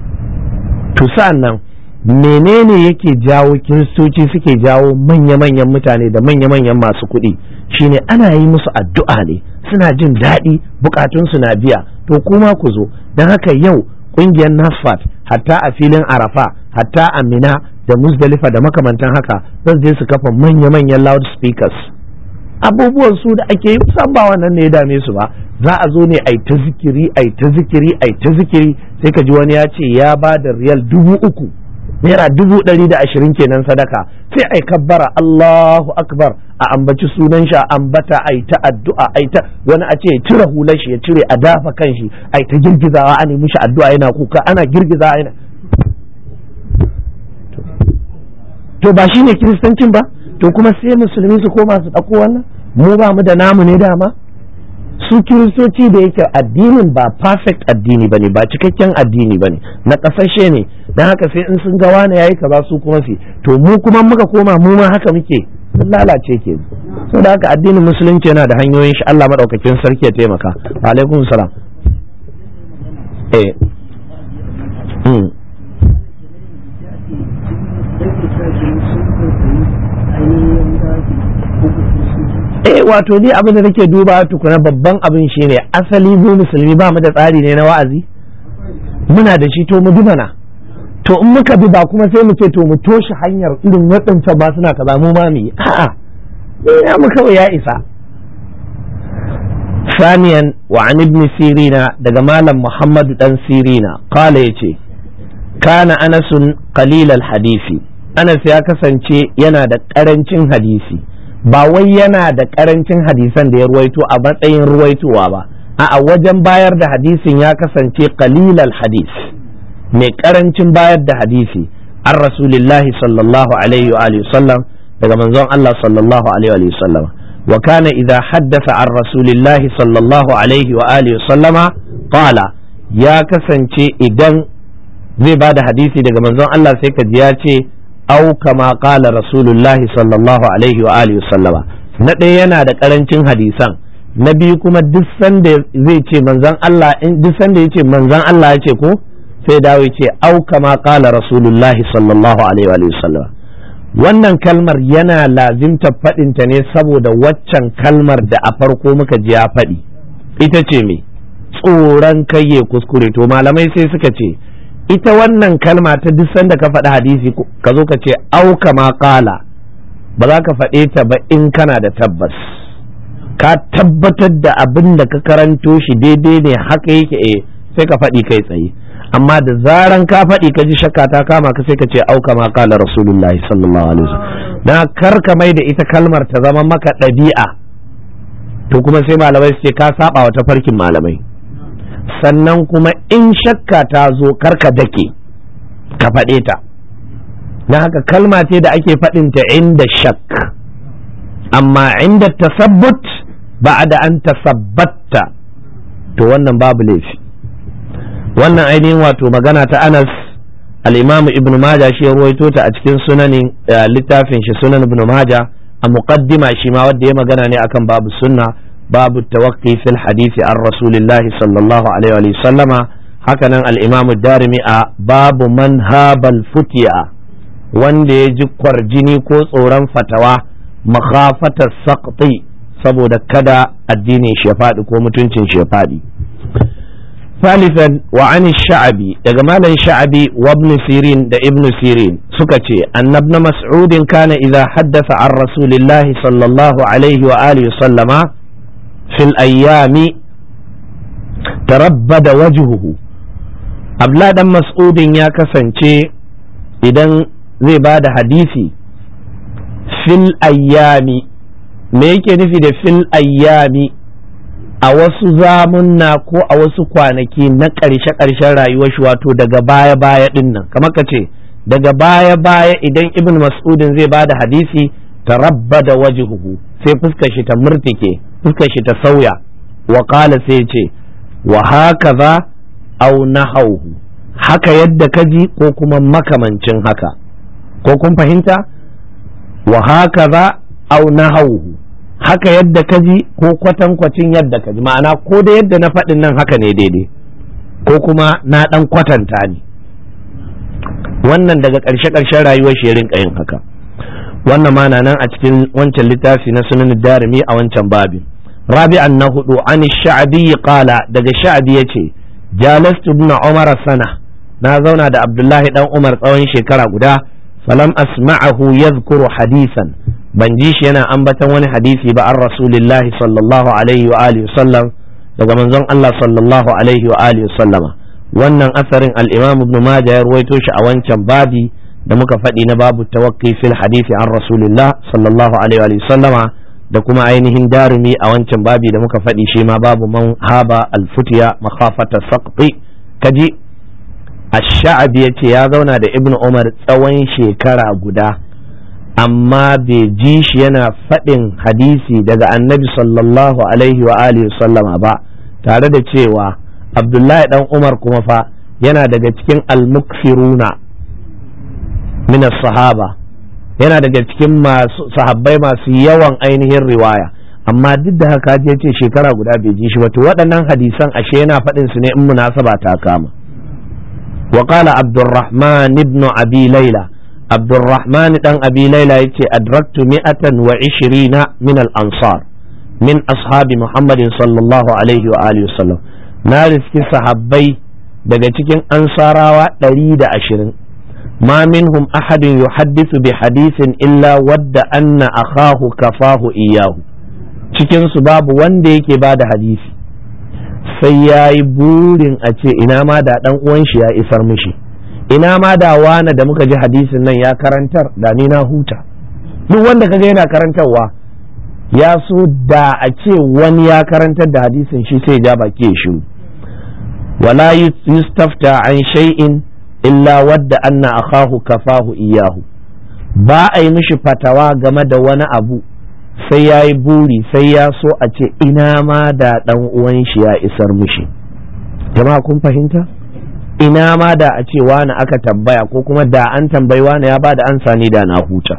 To sa'an nan menene yake jawo kiristoci suke jawo manya-manyan mutane da manya-manyan masu kuɗi? Shine ana yi musu addu'a ne, suna jin daɗi, bukatunsu na biya. To kuma ku zo, don haka yau ƙungiyar NASFAT hatta a filin Arafa, hatta a Mina da Muzdalifa da makamantan haka, zan je su kafa manya-manyan loudspeakers. Abubuwan su da ake yi san ba wannan ne ya dame su ba, za a zo ne ai ta zikiri ai ta zikiri ai ta zikiri, sai ka ji wani ya ce ya ba da riyal dubu uku, naira dubu ɗari da ashirin kenan sadaka, sai ai kabbara Allahu akbar, a ambaci sunan shi, a ambata ai ta addu'a ai ta, wani a ce ya cire hular shi ya cire a dafa kan shi ai ta girgizawa, ana mishi addu'a yana kuka, ana girgizawa yana. To ba shine kiristancin ba? To kuma sai musulmi su koma su ɗauko wannan, mu ba mu da namu ne dama. Su kiristoci da yake addinin ba perfect addini bane, ba cikakken addini bane, na ƙasashe ne, don haka sai in sun ga wani yayi kaza su kuma su, to mu kuma muka koma mu ma haka muke, sun lalace ke. So da haka addinin musulunci yana da hanyoyin shi, Allah madaukakin sarki ya taimaka. Wa alaikum salam. Eh. Hmm. Eh wato ni abin da nake duba tukuna babban abin shine asali mu musulmi ba mu da tsari ne na wa'azi, muna da shi to mu bi mana, to in muka bi ba kuma sai mu ce to mu toshe hanyar irin waɗancan ba suna kaza mu ma mu yi, a'a ya mu kawai ya isa. Saniyan wa an ibn sirina, daga malam Muhammadu dan sirina, qala yace kana anasun qalilal hadisi, Anas ya kasance yana da karancin hadisi, ba wai yana da karancin hadisan da ya ruwaito a matsayin ruwaitowa ba, a wajen bayar da hadisin ya kasance qalilal hadis, mai karancin bayar da hadisi, an rasulillahi sallallahu alaihi wa alihi sallam, daga manzon Allah sallallahu alaihi wa sallam. Wa kana idza haddatha an rasulillahi sallallahu alaihi wa alihi sallama qala, ya kasance idan zai bada hadisi daga manzon Allah sai ka ji ya ce au kama qala rasulullahi sallallahu alaihi wa alihi sallama. Na ɗaya yana da karancin hadisan, na biyu kuma duk sanda zai ce manzon Allah, in duk sanda yace manzon Allah ya ce ko sai dawo ce au kama qala rasulullahi sallallahu alaihi wa alihi sallama. Wannan kalmar yana lazimta faɗinta ne saboda waccan kalmar da a farko muka ji ya faɗi, ita ce me, tsoron kai ya kuskure. To malamai sai suka ce ita wannan kalma ta duk sanda ka faɗi hadisi ka zo ka ce au kama qala, ba za ka faɗe ta ba in kana da tabbas, ka tabbatar da abin da ka karanto shi daidai ne haka yake, eh sai ka faɗi kai tsaye. Amma da zaran ka faɗi ka ji shakka ta kama ka sai ka ce au kama qala rasulullahi sallallahu alaihi wasallam. Na kar ka mai da ita kalmar ta zama maka ɗabi'a, to kuma sai malamai su ce ka saba wa tafarkin malamai. Sannan kuma in shakka ta zo kar ka dake ka faɗe ta, na haka kalma ce da ake faɗin ta inda shak, amma inda tasabbut ba'da an tasabbatta to wannan babu laifi. wannan ainihin wato magana ta Anas al-Imam Ibn Majah shi ya ruwaito ta a cikin sunanin littafin shi Sunan Ibn Majah a muqaddima shi ma wanda ya magana ne akan babu sunna babu tawaqqi fil hadisi an rasulillahi sallallahu alaihi wa sallama. hakanan al-Imam ad-Darimi a babu man habal futiya, wanda ya ji kwarjini ko tsoron fatawa makhafatar saqti saboda kada addinin shi ya faɗi ko mutuncin shi ya faɗi. ثالثا وعن الشعبي daga malam sha'abi wa ibn sirin da ibn sirin suka ce anna ibn mas'ud kana idza haddatha an rasulillah sallallahu alaihi wa alihi sallama fil ayyami tarabbada wajhuhu. abla dan mas'udin ya kasance idan zai bada hadisi fil ayyami, me yake nufi da fil ayyami? a wasu zamunna ko a wasu kwanaki na ƙarshe-ƙarshen rayuwar shi, wato daga baya-baya ɗin nan, kamar ka ce daga baya-baya idan ibn mas'udin zai ba da hadisi ta rabba da wajhuhu, sai fuskar shi ta murtike, fuskar shi ta sauya, wa qala sai ce wa hakaza aw nahawhu, haka yadda ka ji ko kuma makamancin haka, ko kun fahimta? wa hakaza aw nahawhu, haka yadda ka ji ko kwatankwacin yadda ka ji, ma'ana ko da yadda na faɗin nan haka ne daidai ko kuma na ɗan kwatanta ne. wannan daga ƙarshe-ƙarshen rayuwar shi ya rinka yin haka. wannan ma na nan a cikin wancan littafi na sunan darimi a wancan babin. rabi'an na hudu an sha'abi qala, daga sha'abi yace jalastu ibn umar sana, na zauna da abdullahi dan umar tsawon shekara guda, falam asma'ahu yadhkuru hadisan, ban ji shi yana ambatan wani hadisi ba an rasulillahi sallallahu alaihi wa alihi sallam, daga manzon Allah sallallahu alaihi wa alihi sallama. wannan asarin al-Imam Ibn Majah ya ruwaito shi a wancan babi da muka faɗi na babu tawaqqi fil hadisi an rasulillah sallallahu alaihi wa sallama, da kuma ainihin darimi a wancan babi da muka faɗi shi ma babu man haba al-futiya makhafata saqti. kaji ash-Sha'bi yace ya zauna da Ibn Umar tsawon shekara guda, amma bai ji shi yana faɗin hadisi daga annabi sallallahu alaihi wa alihi sallama ba, tare da cewa abdullahi dan umar kuma fa yana daga cikin al-mukfiruna min as-sahaba, yana daga cikin masu sahabbai masu yawan ainihin riwaya, amma duk da haka je ce shekara guda bai ji shi ba. to waɗannan hadisan ashe yana faɗin su ne in munasaba ta kama. wa qala abdurrahman ibn abi layla, Abdurrahman dan Abi Laila yace adraktu mi'atan wa ishirina min al-ansar min ashabi Muhammadin sallallahu alaihi wa alihi wasallam, na riski sahabbai daga cikin ansarawa ɗari da ashirin, ma minhum ahadun yuhaddithu bi hadithin illa wadda anna akhahu kafahu iyahu, cikin su babu wanda yake bada hadisi sai yayi burin a ce ina ma da dan uwan shi ya isar mishi, ina ma da wani da muka ji hadisin nan ya karantar da ni na huta. duk wanda kaga yana karantarwa ya so da a ce wani ya karantar da hadisin shi sai ja baki ya shiru. wala yustafta an shay'in illa wadda anna akahu kafahu iyahu, ba a yi mishi fatawa game da wani abu sai ya yi buri, sai ya so a ce ina ma da dan uwan shi ya isar mishi. jama'a kun fahimta? ina ma da a ce wani aka tambaya ko kuma da an tambayi wani ya bada ansa ni da na huta.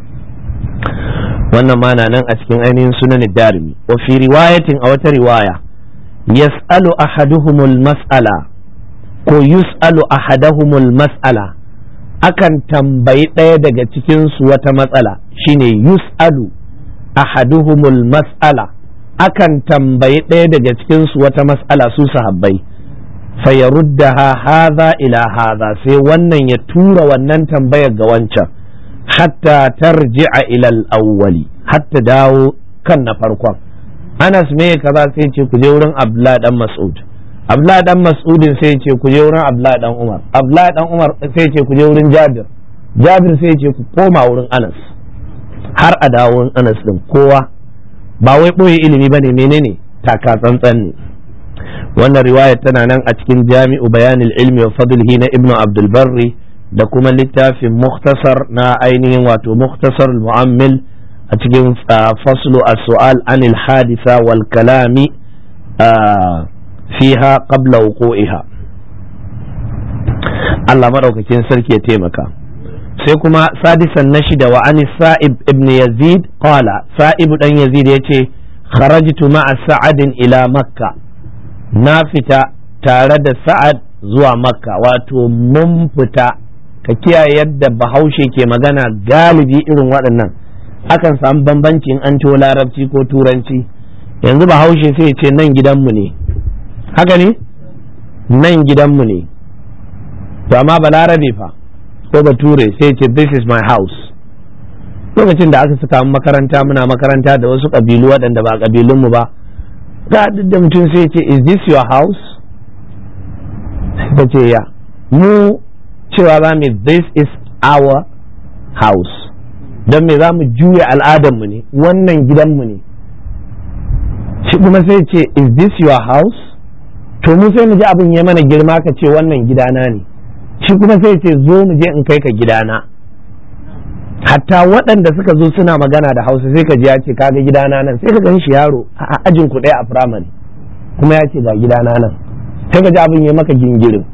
wannan ma na nan a cikin ainihin sunan darimi. wa fi riwayatin, a wata riwaya, yas'alu ahaduhumul mas'ala ko yus'alu ahaduhumul mas'ala, akan tambayi ɗaya daga cikin su wata matsala, shine yus'alu ahaduhumul mas'ala, akan tambayi ɗaya daga cikin su wata mas'ala su sahabbai, fayaruddaha hadha ila hadha, sai wannan ya tura wannan tambayar ga wancan, hatta tarji'a ila al-awwali, hatta dawo kan na farkon. Anas me kaza sai ce ku je wurin Abdullah dan Mas'ud, Abdullah dan Mas'udin sai ce ku je wurin Abdullah dan Umar, Abdullah dan Umar sai ce ku je wurin Jabir, Jabir sai ce ku koma wurin Anas, har a dawo wurin Anas din. kowa ba wai boye ilimi bane, menene taka tsantsan ne. wannan riwaya tana nan a cikin jami'u bayanil ilmi wa fadlihi na ibnu abdul barri, da kuma littafin mukhtasar na ainihin wato mukhtasar al-mu'ammil a cikin faslu as-su'al anil haditha wal kalami fiha qabla wuqu'iha. Allah madaukakin sarki ya taimaka. sai kuma sadisan na shida wa an sa'ib ibn yazid qala sa'ib dan yazid yace kharajtu ma'a sa'adin ila makka, na fita tare da sa'ad zuwa makka. Wato mun fita, ka kiyaye yadda bahaushe ke magana galibi irin waɗannan akan samu bambanci in an to larabci ko turanci. Yanzu bahaushe sai ya ce nan gidanmu ne, haka ne, nan gidanmu ne, to amma balarabe fa ko bature sai ya ce this is my house. Lokacin da aka saka makaranta, muna makaranta da wasu ƙabilu waɗanda ba ƙabilunmu ba, da da mutum sai ya ce is this your house? Sai ce ya, mu cewa za mu this is our house, don me za mu juya al'adarmu ne, wannan gidanmu ne. Shi kuma sai ce is this your house? To mu sai mu ji abin ya mana girma ka ce wannan gidana ne. Shi kuma sai ce zo mu je in kai ka gidana. Hatta waɗanda suka zo suna magana da Hausa sai ka ji ya ce kaga gidana nan, sai ka gan shi yaro a ajin ku ɗaya a firamare kuma ya ce ga gidana nan, sai ka ji abin ya maka gingirin.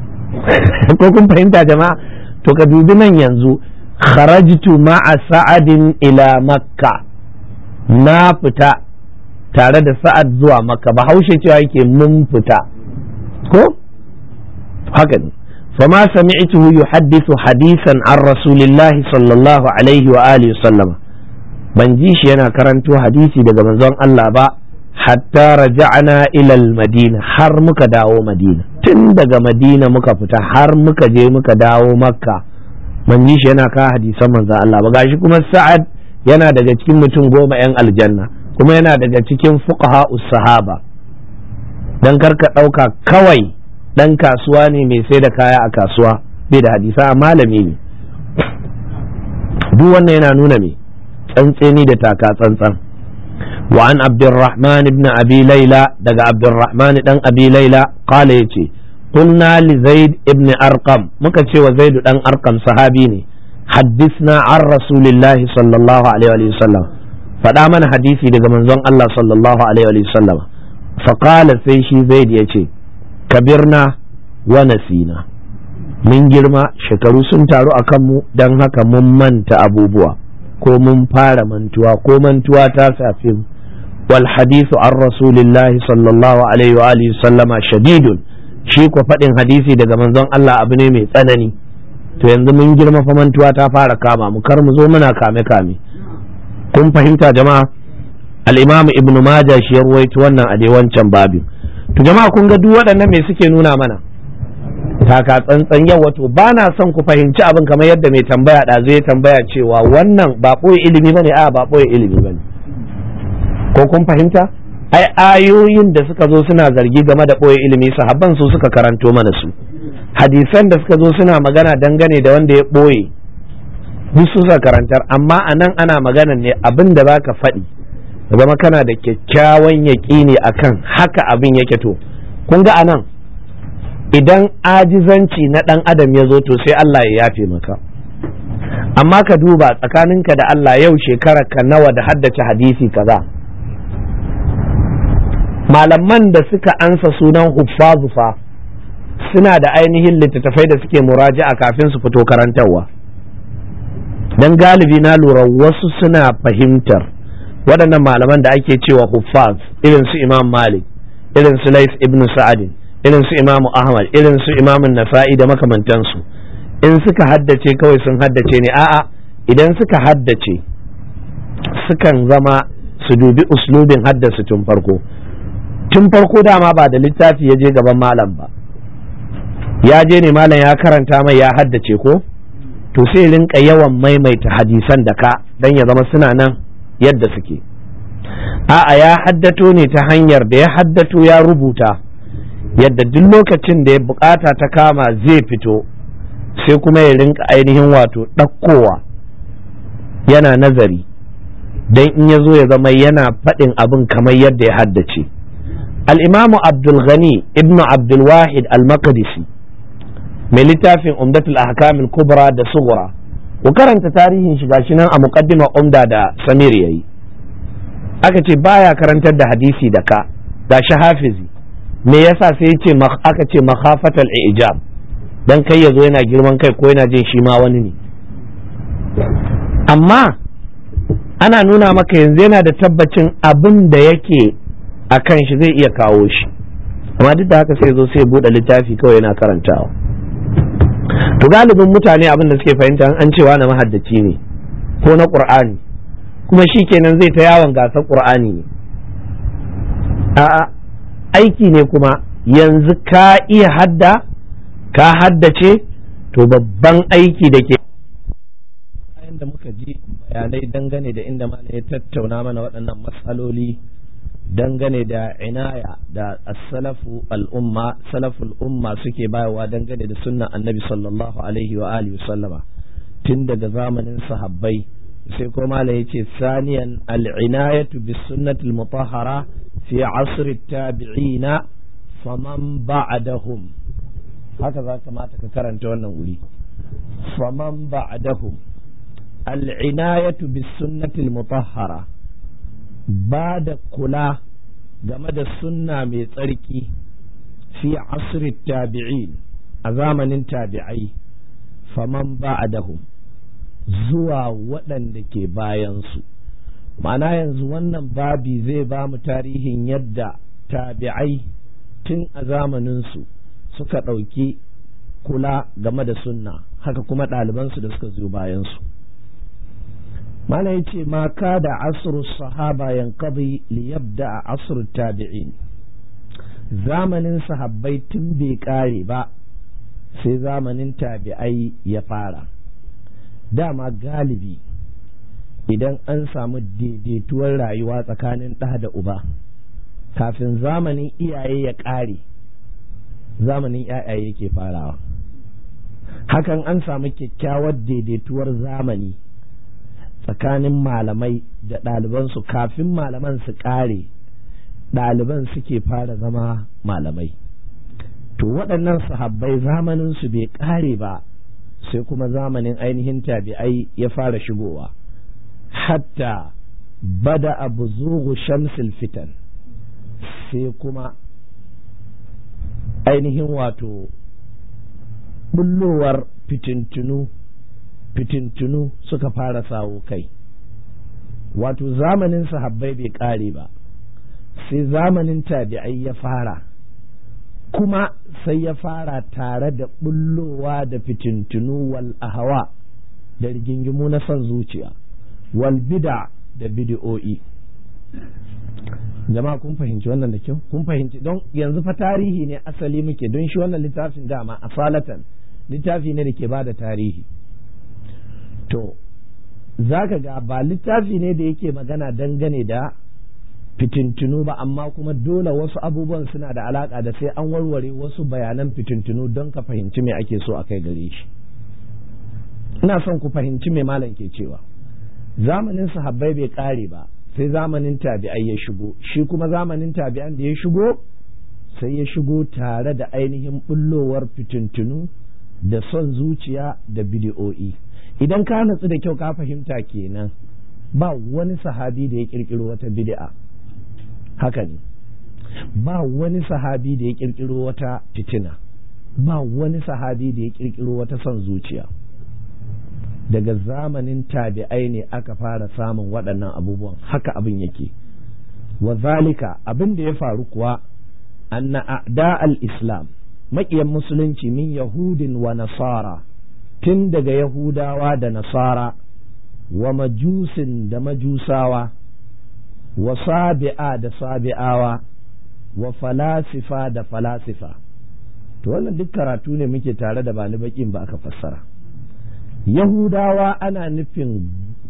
Ko kun fahimta jama'a? To ka dubi nan yanzu, kharajtu ma'a sa'adin ila makka, na fita tare da sa'ad zuwa makka. Bahaushe cewa yake mun fita, ko haka ne. فما سمعته يحدث حديثا عن رسول الله صلى الله عليه وآله وسلم ban ji shi yana karanto hadisi daga manzon Allah ba hatta raja'na ila al-madina, har muka dawo madina. Tun daga madina muka fita har muka je muka dawo makka, ban ji shi yana ka hadisan manzon Allah ba. Gashi kuma sa'ad yana daga cikin mutum goma yan aljanna, kuma yana daga cikin fuqaha us-sahaba. Dan karka dauka kawai dan kasuwa ne mai sai da kaya a kasuwa bai da hadisa, malami ne. Duk wannan yana nuna me tsantseni da taka tsantsan. wa an abdurrahman ibn abi laila, daga abdurrahman dan abi laila qala yace qulna li zaid ibn arqam, muka ce wa zaid dan arqam sahabi ne, haddithna an rasulillahi sallallahu alaihi wa sallam, faɗa mana hadisi daga manzon Allah sallallahu alaihi wa sallam. fa qala, sai shi zaid yace kabirna wa nasina, mun girma, shekaru sun taru a kanmu, don haka mun manta abubuwa ko mun fara mantuwa ko mantuwa ta safi mu. wal hadithu an rasulillahi sallallahu alaihi wa alihi sallama shadidun, shi ko faɗin hadisi daga manzon Allah abu ne mai tsanani. To yanzu mun girma fa mantuwa ta fara kama mu, kar mu zo muna kame kame. Kun fahimta jama'a? al-imam ibn majah shi ya ruwaito wannan a dai wancan babin. To jama'a kun ga duk waɗannan me suke nuna mana? Taka tsantsan. Yau wato ba na son ku fahimci abin kamar yadda mai tambaya da zai tambaya cewa wannan ba ɓoye ilimi bane, a ba ɓoye ilimi bane. Ko kun fahimta? Ai ayoyin da suka zo suna zargi game da ɓoye ilimi, sahabban su suka karanto mana su. Hadisan da suka zo suna magana dangane da wanda ya ɓoye, duk su suka karantar. Amma anan ana magana ne abin da zaka faɗi zama kana da kyakkyawan yaƙini akan haka abin yake. To kun ga anan idan ajizanci na ɗan adam ya zo to sai Allah ya yafe maka. Amma ka duba tsakaninka da Allah, yau shekara ka nawa da haddace hadisi kaza. Malaman da suka ansa sunan huffazu fa suna da ainihin littattafai da suke muraja'a kafin su fito karantarwa. Dan galibi na lura wasu suna fahimtar waɗannan malaman da ake cewa huffaz, irin su Imam Malik, irin su Lais ibn Sa'adin, irin su Imam Ahmad, irin su Imam Nasa'i da makamantansu, in suka haddace kawai sun haddace ne. A'a, idan suka haddace sukan zama su dubi uslubin haddasa tun farko. Tun farko dama ba da littafi ya je gaban malam ba, ya je ne malam ya karanta mai ya haddace ko, to sai rinka yawan maimaita hadisan da ka dan ya zama suna nan yadda suke. A'a, ya haddato ne ta hanyar da ya haddato ya rubuta yadda duk lokacin da ya bukata ta kama zai fito, sai kuma ya rinka ainihin wato ɗaukowa yana nazari don in ya zo ya zama yana faɗin abin kamar yadda ya haddace. Al-imamu Abdul Ghani ibn Abdul Wahid al-Maqdisi mai littafin Umdatul Ahkam al-Kubra da Sughra, ku karanta tarihin shi gashi nan a muqaddima umda da Samir yayi. Aka ce baya karantar da hadisi da ka, gashi hafizi. Me yasa sai yace aka ce makhafatal ijab, dan kai ya zo yana girman kai ko yana jin shi ma wani ne. Amma ana nuna maka yanzu yana da tabbacin abin da yake a kan shi zai iya kawo shi, amma duk da haka sai zo sai buɗe littafi kawai yana karantawa. To galibin mutane abin da suke fahimta an cewa na mahaddaci ne ko na ƙur'ani kuma shi kenan zai ta yawon gasar ƙur'ani ne. A'a, aiki ne kuma. Yanzu ka iya hadda, ka haddace, to babban aiki da ke bayan da muka ji bayanai dangane da inda malam ya tattauna mana waɗannan matsaloli dangane da inaya da as-salafu al-umma salaful umma suke bayarwa dangane da sunnan annabi sallallahu alaihi wa alihi sallama tun daga zamanin sahabbai, sai ko malam yace saniyan al-inayatu bis sunnati al-mutahhara fi asr at-tabi'ina faman ba'dahum. haka za kamata ka karanta wannan wuri, faman ba'dahum. al-inayatu bis sunnati al-mutahhara, ba da kula game da sunna mai tsarki fi asri tabi'in, a zamanin tabi'ai, faman ba'dahum, zuwa waɗanda ke bayansu. ma'ana yanzu wannan babi zai ba mu tarihin yadda tabi'ai tun a zamaninsu suka ɗauki kula game da sunna, haka kuma ɗalibansu da suka zo bayansu. mana yace ma kada asru sahaba yanqadi li yabda asru tabi'in, zamanin sahabbai tun bai kare ba sai zamanin tabi'ai ya fara. dama galibi idan an samu daidaituwar rayuwa tsakanin ɗa da uba, kafin zamanin iyaye ya kare zamanin yayaye yake farawa. hakan an samu kyakkyawar daidaituwar zamani tsakanin malamai da ɗalibansu, kafin malaman su ƙare ɗaliban suke fara zama malamai. to waɗannan sahabbai zamanin su bai ƙare ba sai kuma zamanin ainihin tabi'ai ya fara shigowa, hatta bada abu zuhu shamsil fitan, sai kuma ainihin wato bullowar fitintunu fitintunu suka fara sawo kai. wato zamanin sahabbai bai kare ba sai zamanin tabi'ai ya fara, kuma sai ya fara tare da bullowa da fitintunu wal ahwa da rigingimu na son zuciya, wal bid'a da bid'o'i. jama'a kun fahimci wannan da kyau? kun fahimci? don yanzu fa tarihi ne asali muke, don shi wannan littafin dama asalatan littafi ne da ke bada tarihi. to zaka ga ba littafi ne da yake magana dangane da fitintunu ba, amma kuma dole wasu abubuwan suna da alaka da sai an warware wasu bayanan fitintunu don ka fahimci me ake so a kai gare shi. ina son ku fahimci me malam ke cewa. zamanin sahabbai bai kare ba sai zamanin tabi'ai ya shigo, shi kuma zamanin tabi'an da ya shigo sai ya shigo tare da ainihin bullowar fitintunu da son zuciya da bid'o'i. idan ka natsu da kyau ka fahimta kenan ba wani sahabi da ya kirkiro wata bid'a, haka ne, ba wani sahabi da ya kirkiro wata fitina, ba wani sahabi da ya kirkiro wata son zuciya. daga zamanin tabi'ai ne aka fara samun waɗannan abubuwan, haka abin yake. wa zalika, abin da ya faru kuwa, anna a'da al-islam, maƙiyan musulunci, min yahudin wa nasara, tun daga yahudawa da nasara, wa majusin da majusawa, wa sabi'a da sabi'awa, wa falasifa da falasifa. to wannan duk karatu ne muke tare da bani bakin ba aka fassara. Yahudawa ana nufin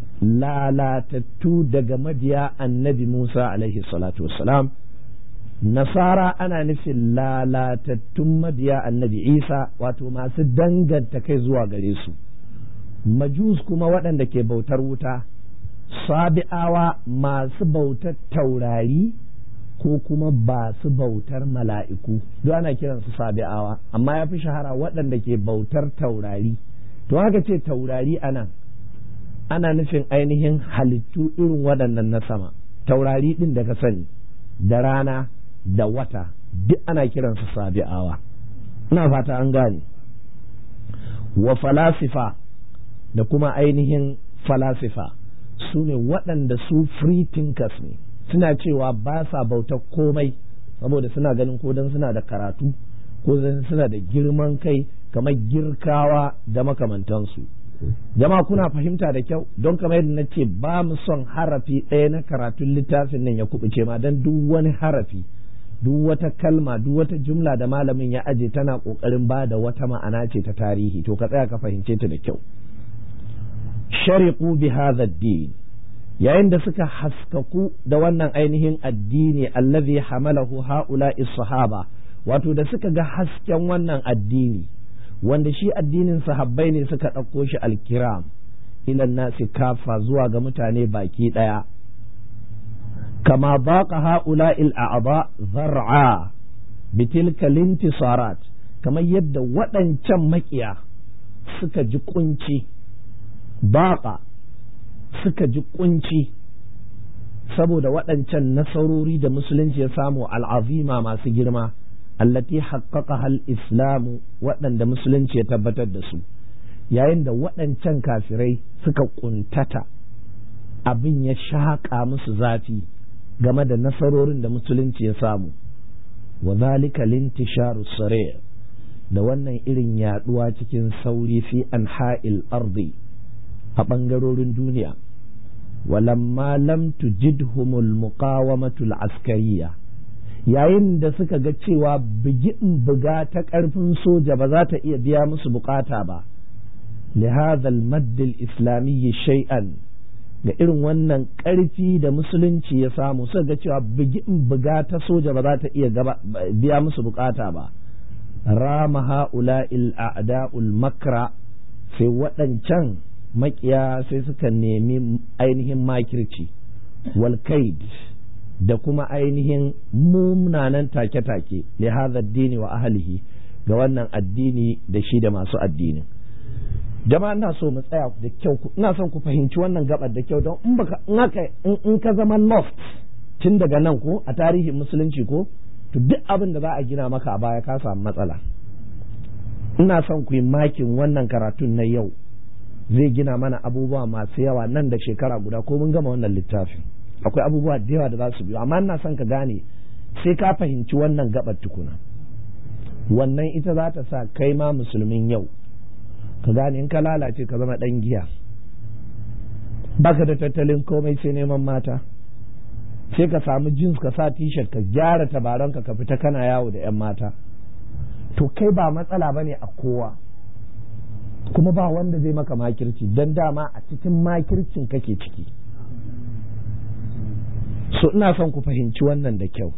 lalatattu daga mabiya annabi Musa alaihi salatu wassalam, Nasara ana nufin lalatattun mabiya annabi Isa, wato masu danganta kai zuwa gare su, Majus kuma waɗanda ke bautar wuta, Sabi'awa masu bautar taurari ko kuma ba su bautar mala'iku, duk ana kiransu Sabi'awa, amma ya fi shahara waɗanda ke bautar taurari. To haka ce taurari anan ana nufin ainihin halittu irin waɗannan na sama, taurari ɗin da ka sani, da rana da wata, duk ana kiransu sabi'awa. Ina fata an gane. wa falasifa da kuma ainihin falasifa su ne waɗanda su free thinkers ne, suna cewa ba sa bautar komai saboda suna ganin ko dan suna da karatu ko dan suna da girman kai kamar girkawa da makamantansu. Jama'a kuna fahimta da kyau, don kamar yadda na ce ba mu son harafi ɗaya na karatun littafin nan ya kubuce ma, don duk wani harafi duk wata kalma duk wata jumla da malamin ya aje tana ƙoƙarin ba da wata ma'ana ce ta tarihi, to ka tsaya ka fahimce ta da kyau. shariqu bi hadha ad-din, yayin da suka haskaku da wannan ainihin addini allazi hamalahu haula'i sahaba, wato da suka ga hasken wannan addini wanda shi addinin sahabbai ne suka ɗauko shi alkiram ilan nasi kafa zuwa ga mutane baki ɗaya. kama baqa haula'il a'dha zar'a bitilka lintisarat, kamar yadda waɗancan makiya suka ji kunci, baqa suka ji kunci saboda waɗancan nasarori da musulunci ya samu al'azima masu girma, allati haqqaqaha al-islamu, waɗanda musulunci ya tabbatar da su, yayin da waɗancan kafirai suka kuntata, abin ya shaƙa musu zafi game da nasarorin da musulunci ya samu. wa zalika lintisharu sari', da wannan irin yaduwa cikin sauri fi anha'il ardi, a ɓangarorin duniya. walamma lam tujidhumul muqawamatul askariyya, yayin da suka ga cewa bugi in buga ta ƙarfin soja ba za ta iya biya musu bukata ba, lihadha al-madd al-islamiyyi shay'an, ga irin wannan ƙarfi da musulunci ya samu, suka ga cewa bugi in buga ta soja ba za ta iya biya musu bukata ba. rama ha'ula'il a'da'ul makra, sai waɗancan makiya sai suka nemi ainihin makirci, wal kaid, da kuma ainihin munanan take-take, li hadha ad-dini wa ahlihi, ga wannan addini da shi da masu addinin. Jama'a ina so mu tsaya da kyau, ina son ku fahimci wannan gabar da kyau, don in baka in haka in ka zama lost tun daga nan ko a tarihin musulunci ko, to duk abin da za a gina maka a baya ka samu matsala. Ina son ku yi makin wannan karatun na yau, zai gina mana abubuwa masu yawa nan da shekara guda ko mun gama wannan littafin. Akwai abubuwa da yawa da za su biyo, amma ina son ka gane sai ka fahimci wannan gabar tukuna. Wannan ita za ta sa kai ma musulmin yau ka gane in ka lalace ka zama ɗan giya, baka da tattalin komai sai neman mata, sai ka samu jeans ka sa t-shirt ka gyara tabaranka ka fita kana yawo da 'yan mata, to kai ba matsala bane a kowa, kuma ba wanda zai maka makirci, don dama a cikin makircin kake ciki. So ina son ku fahimci wannan da kyau.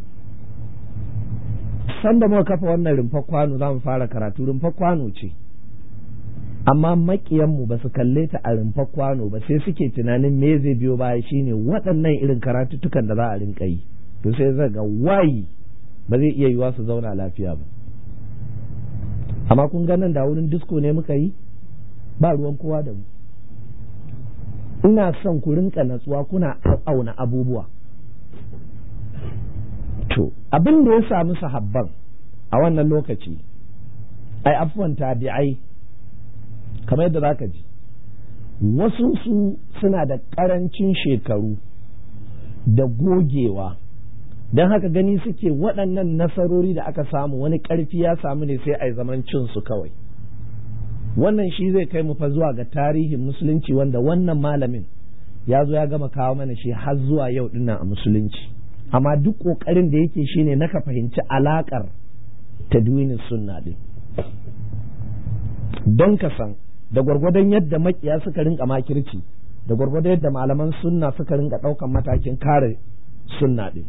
Sanda muka kafa wannan rumfa kwano za mu fara karatu, rumfa kwano ce, amma makiyanmu ba su kalle ta a rumfa kwano ba, sai suke tunanin me zai biyo baya shine waɗannan irin karatuttukan da za a rinka yi, to sai zai ga wayi ba zai iya yiwa su zauna lafiya ba. Amma kun ga nan da wurin disco ne muka yi, ba ruwan kowa da mu. Ina son ku rinka natsuwa kuna auna abubuwa. To abin da ya samu sahabban a wannan lokaci, ai afwan tabi'ai, kamar yadda zaka ji, wasu su suna da ƙarancin shekaru da gogewa, don haka gani suke waɗannan nasarori da aka samu wani ƙarfi ya samu ne sai a yi zaman cinsu kawai. Wannan shi zai kai mu fa zuwa ga tarihin musulunci, wanda wannan malamin ya zo ya gama kawo mana shi har zuwa yau dinnan a musulunci, amma duk ƙoƙarin da yake shine na ka fahimci alaƙar tadwinin sunna din, don ka san da gwargwadon yadda makiya suka rinka makirci, da gwargwadon yadda malaman sunna suka rinka ɗaukan matakin kare sunna din.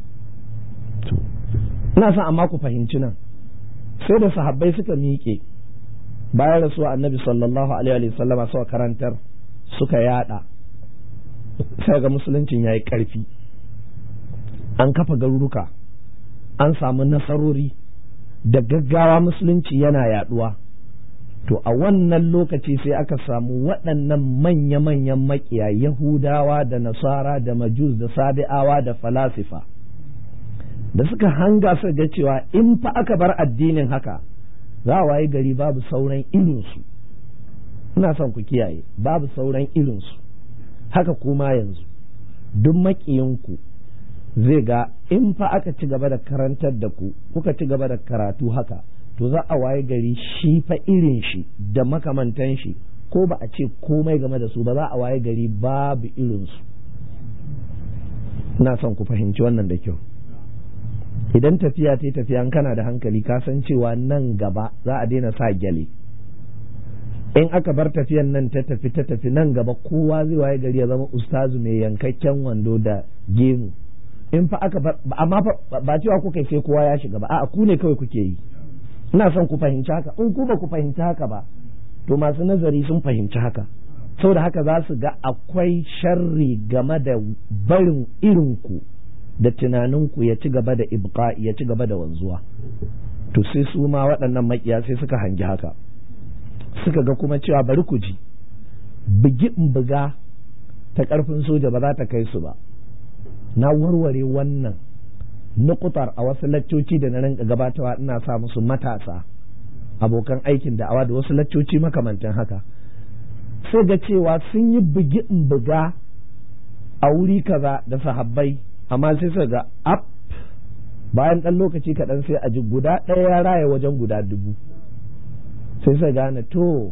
Ina son amma ku fahimci nan, sai da sahabbai suka miƙe bayan rasuwa annabi sallallahu alaihi wa sallama suka karantar, suka yada, sai ga musuluncin yayi ƙarfi, an kafa garuruka, an samu nasarori, da gaggawa musulunci yana yaduwa. To a wannan lokaci sai aka samu waɗannan manya-manyan makiya, Yahudawa da Nasara da Majus da Sabi'awa da falasifa, da suka hanga su ga cewa in fa aka bar addinin haka za a waye gari babu sauran irinsu. ina son ku kiyaye, babu sauran irinsu. Haka kuma yanzu duk maƙiyinku zai ga in fa aka ci gaba da karantar da ku kuka ci gaba da karatu haka, to za a waye gari shi fa irin shi da makamantan shi ko ba a ce komai game da su ba, za a waye gari babu irinsu. ina son ku fahimci wannan da kyau. Idan tafiya ta tafiya kana da hankali ka san cewa nan gaba za a daina sa gyale. In aka bar tafiyan nan ta tafi ta tafi nan gaba kowa zai waye gari ya zama ustazu mai yankakken wando da gemu. In fa aka bar amma ba cewa kuka sai kowa ya shiga ba, a'a ku ne kawai kuke yi. ina son ku fahimci haka. In ku ba ku fahimci haka ba, to masu nazari sun fahimci haka. Saboda haka za su ga akwai sharri game da barin irinku da tunaninku ya ci gaba da ibqa ya ci gaba da wanzuwa. To sai su ma waɗannan makiya sai suka hangi haka, suka ga kuma cewa bari ku ji, bugi in buga ta ƙarfin soja ba za ta kai su ba. Na warware wannan nukutar a wasu laccoci da na rinka gabatawa, ina sa musu matasa abokan aikin da'awa da wasu laccoci makamantan haka. Sai ga cewa sun yi bugi in buga a wuri kaza da sahabbai, amma sai suka ga ap bayan ɗan lokaci kaɗan sai a ji guda ɗaya ya raya wajen guda dubu. Sai suka gane to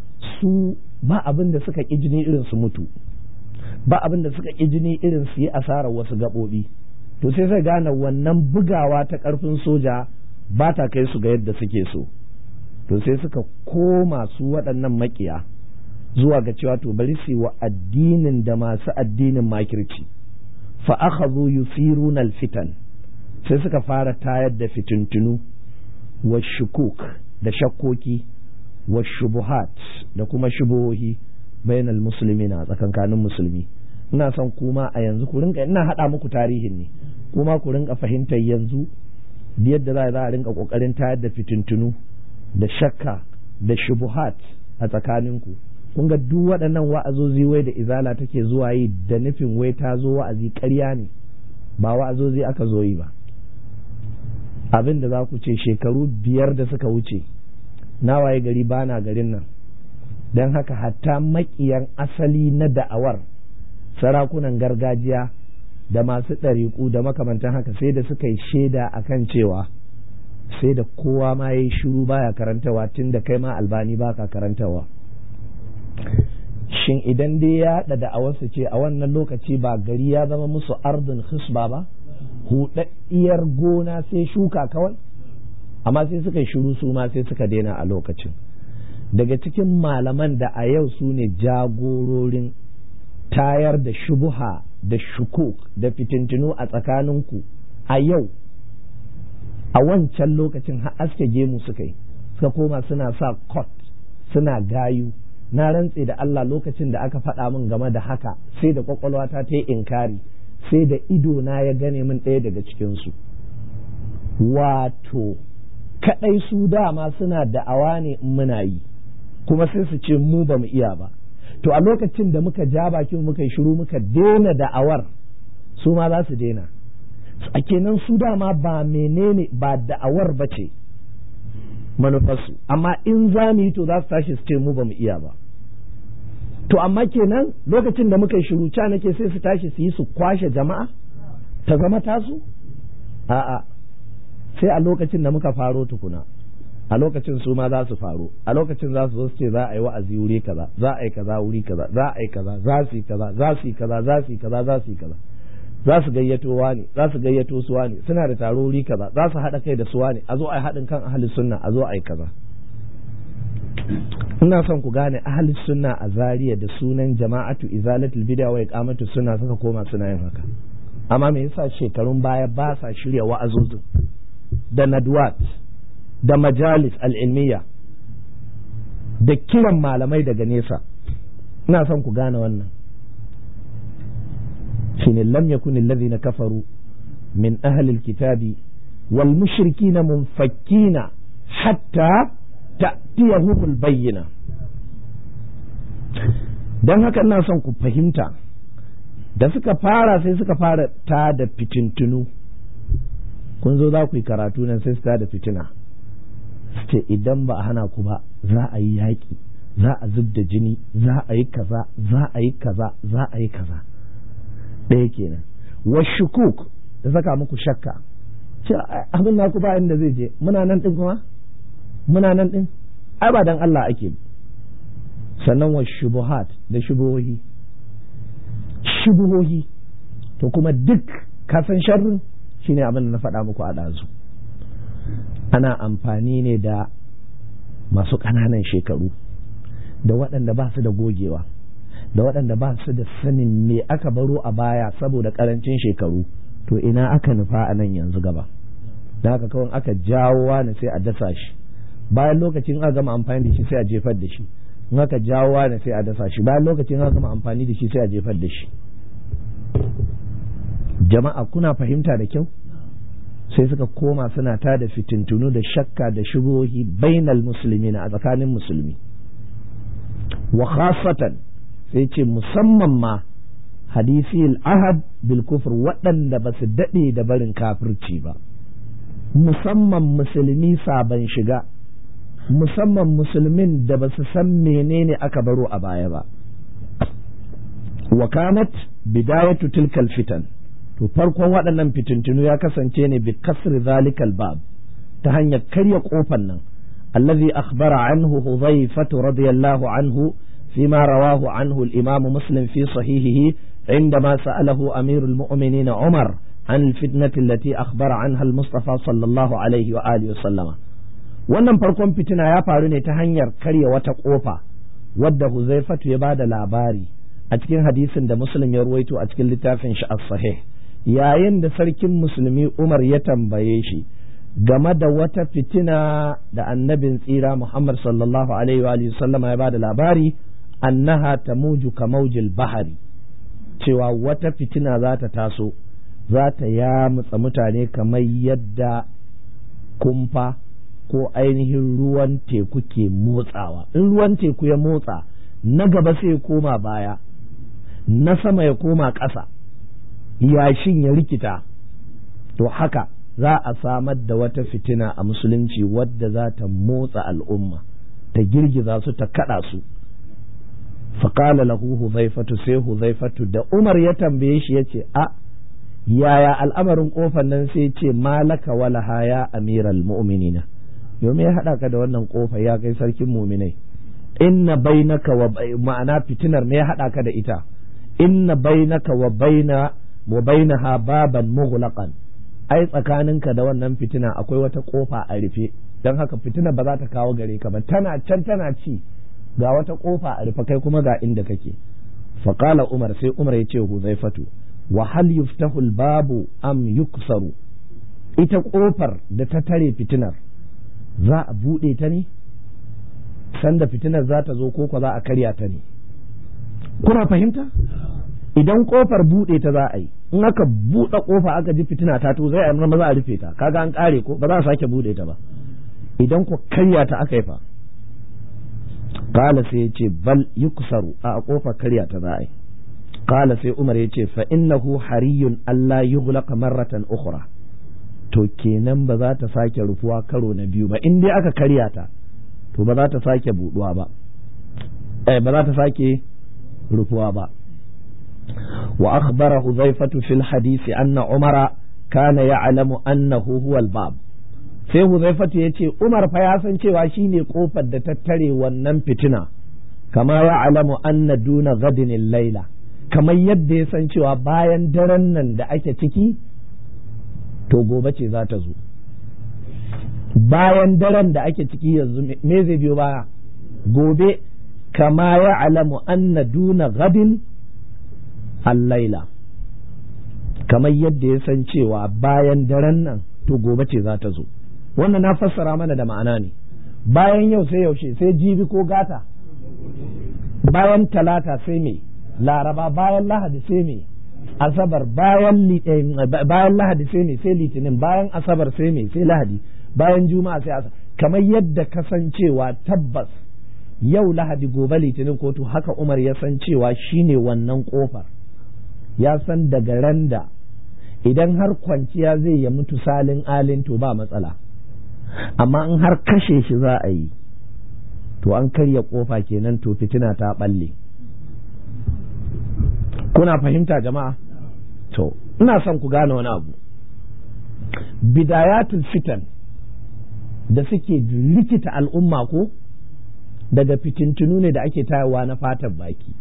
su ba abin da suka ƙi jini irin su mutu, ba abin da suka ƙi jini irin su yi asarar wasu gaɓoɓi. To sai suka gane wannan bugawa ta ƙarfin soja ba ta kai su ga yadda suke so. To sai suka koma su waɗannan makiya zuwa ga cewa to bari su wa addinin da masu addinin makirci. Fa akhadhu yusiruna alfitan, sai suka fara tayar da fitintunu wa shukuk da shakkoki wa shubuhat da kuma shubuhohi bainal muslimina tsakankanin musulmi. Ina son kuma a yanzu ku rinka, ina hada muku tarihin ne, kuma ku rinka fahimtar yanzu yadda za a rinka kokarin tayar da fitintunu da shakka da shubuhat a tsakaninku. Kun ga duk waɗannan wa'azozi wai da izala take zuwa yi da nufin wai ta zo wa'azi, ƙarya ne, ba wa'azozi aka zo yi ba. Abin da za ku ce shekaru biyar da suka wuce na waye gari ba na garin nan, don haka hatta maƙiyan asali na da'awar sarakunan gargajiya da masu ɗariƙu da makamantan haka sai da suka yi shaida akan cewa sai da kowa ma ya yi shiru baya karantawa, tun da kai ma albani baka karantawa. Shin idan dai ya haɗa da'awarsu ce a wannan lokaci ba gari ya zama musu ardun hisba ba, huɗaɗɗiyar gona sai shuka kawai, amma sai suka yi shiru su ma sai suka daina a lokacin. Daga cikin malaman da a yau su ne jagororin tayar da shubuha da shukuk da fitintinu a tsakaninku a yau, a wancan lokacin har aske gemu suka yi, suka koma suna sa kot suna gayu. Na rantse da Allah lokacin da aka faɗa min game da haka sai da kwakwalwata ta yi inkari, sai da ido na ya gane min ɗaya daga cikinsu. Wato kaɗai su dama suna da'awa ne in muna yi, kuma sai su ce mu ba mu iya ba. To a lokacin da muka ja bakin muka yi shiru muka daina da'awar, su ma za su daina. A kenan su dama ba menene ba da'awar ba ce manufarsu, amma in za mu yi to za su tashi su ce mu ba mu iya ba. To amma kenan lokacin da muka yi shiru ca nake sai su tashi su yi su kwashe jama'a ta zama tasu? A'a, sai a lokacin da muka faro tukuna, a lokacin su ma za su faro, a lokacin za su zo su ce za a yi wa'azi wuri kaza, za a yi kaza wuri kaza, za a yi kaza, za su yi kaza, za su yi kaza, za su yi kaza, za su yi kaza. Za su gayyato wani, za su gayyato su wani, suna da taro wuri kaza, za su haɗa kai da su wani, a zo a yi haɗin kan ahli sunna, a zo a yi kaza. Ina son ku gane ahli sunna a Zaria da sunan jama'atu izalatul bid'a wa iqamatu sunna suka koma suna yin haka. Amma me yasa shekarun baya ba sa shirya wa'azozin da nadwat da majalis al'ilmiya da kiran malamai daga nesa? Ina son ku gane wannan. shine lam yakun alladhina kafaru min ahli alkitabi wal mushrikina munfakkina hatta ta'tiyahum albayyina. Dan haka ina son ku fahimta, da suka fara sai suka fara ta da fitintunu. Kun zo za ku yi karatu nan sai su ta da fitina, su ce idan ba a hana ku ba za a yi yaƙi, za a zub da jini, za a yi kaza, za a yi kaza, za a yi kaza. Ɗaya kenan. Wa shukuk da saka muku shakka, ce abin naku ba inda zai je, muna nan ɗin kuma muna nan ɗin ai ba dan Allah ake. Sannan wa shubuhat da shubuhohi, shubuhohi to kuma duk kasan sharrin shine abin da na faɗa muku a ɗazu. Ana amfani ne da masu ƙananan shekaru, da waɗanda ba su da gogewa, da waɗanda ba su da sanin me aka baro a baya saboda ƙarancin shekaru. To ina aka nufa a nan yanzu gaba, da haka kawai aka jawo wani sai a dasa shi, bayan lokacin aka gama amfani da shi sai a jefar da shi, in aka jawo wani sai a dasa shi, bayan lokacin aka gama amfani da shi sai a jefar da shi. Jama'a kuna fahimta da kyau? Sai suka koma suna ta da fitintunu da shakka da shubuhi bainal muslimina a tsakanin musulmi. Wa khasatan sai ce musamman ma hadisi al-ahad bil kufr, waɗanda ba su daɗe da barin kafirci ba, musamman musulmi sabon shiga, musamman musulmin da ba su san menene aka baro a baya ba. Wa kanat bidayatu tilkal fitan, to farkon waɗannan fitintunu ya kasance ne bi kasri zalikal bab, ta hanyar karya kofan nan, allazi akhbara anhu Hudhaifah radiyallahu anhu فيما رواه عنه الإمام مسلم في صحيحه عندما سأله أمير المؤمنين عمر عن الفتنة التي أخبر عنها المصطفى صلى الله عليه وآله وسلم. wannan farkon fitina ya faru ne ta hanyar karya wata kofa wadda Huzaifatu ya bada labari a cikin hadisin da Muslim ya ruwaito a cikin littafin shi as-sahih, yayin da sarkin musulmi Umar ya tambaye shi game da wata fitina da annabin tsira Muhammad sallallahu alaihi wa sallama ya bada labari, annaha tamuju kamaujil bahari, cewa wata fitina za ta taso, za ta yamutsa mutane kamar yadda kumfa ko ainihin ruwan teku ke motsawa. In ruwan teku ya motsa, na gaba sai ya koma baya, na sama ya koma ƙasa, yashin ya rikita. To haka za a samar da wata fitina a musulunci wadda za ta motsa al'umma, ta girgiza su, ta kaɗa su. faƙala lahu Huzaifatu, sai Huzaifatu da Umar ya tambaye shi ya ce, a yaya al'amarin ƙofar nan? sai ce, malaka wala haya amiral mu'minina, yau me ya haɗa ka da wannan ƙofa ya kai sarkin muminai? Inna bainaka wa ma'ana fitinar me ya haɗa ka da ita? Inna bainaka wa baina wa bainaha baban mughlaqan, ai tsakaninka da wannan fitina akwai wata ƙofa a rufe, don haka fitina ba za ta kawo gare ka ba, tana can tana ci, ga wata kofa a rufe kai kuma ga inda kake. Faƙala Umar, sai Umar ya ce Huzaifatu, wa hal yuftahu babu am yuksaru, ita kofar da ta tare fitinar za a buɗe ta ne sanda fitinar za ta zo, ko ko za a karya ta ne? Kuna fahimta? Idan kofar buɗe ta za a yi, in aka buɗe kofa aka ji fitina ta to zai amma za a rufe ta, kaga an kare ko ba za a sake buɗe ta ba. Idan ko karya ta aka yi fa, Kala sai ya ce bal yuksaru, a kofar karya ta za a yi. Kala sai Umar ya ce fa innahu hariyun Allah yughlaqa marratan ukhra, to kenan ba za ta sake rufuwa karo na biyu ba, in dai aka karya ta to ba za ta sake buduwa ba, eh ba za ta sake rufuwa ba. Wa akhbara Hudhaifatu fil hadisi anna Umara kana ya'lamu annahu huwa al-bab, sai Huzaifatu ya ce Umar fa ya san cewa shine kofar da ta tare wannan fitina, kama ya alamu anna duna gadin laila, kamar yadda ya san cewa bayan daren nan da ake ciki to gobe ce za ta zo. Bayan daren da ake ciki yanzu me zai biyo baya? Gobe. Kama ya alamu anna duna gadin al-laila, kamar yadda ya san cewa bayan daren nan to gobe ce za ta zo. Wannan na fassara mana da ma'ana ne, bayan yau sai yaushe, sai jibi ko gata, bayan talata sai me, laraba, bayan lahadi sai me, asabar, bayan bayan lahadi sai me, sai litinin, bayan asabar sai me, sai lahadi, bayan juma'a sai asabar. Kamar yadda kasancewa tabbas yau lahadi gobe litinin ko to haka Umar ya san cewa shine wannan kofar, ya san daga randa idan har kwanciya zai ya mutu salin alin to ba matsala, amma in har kashe shi za a yi to an karya kofa kenan, to fitina ta balle. Kuna fahimta jama'a? To ina son ku gane wani abu. Bidayatul fitan da suke rikita al'umma ko daga fitintunu ne da ake tayawa na fatan baki.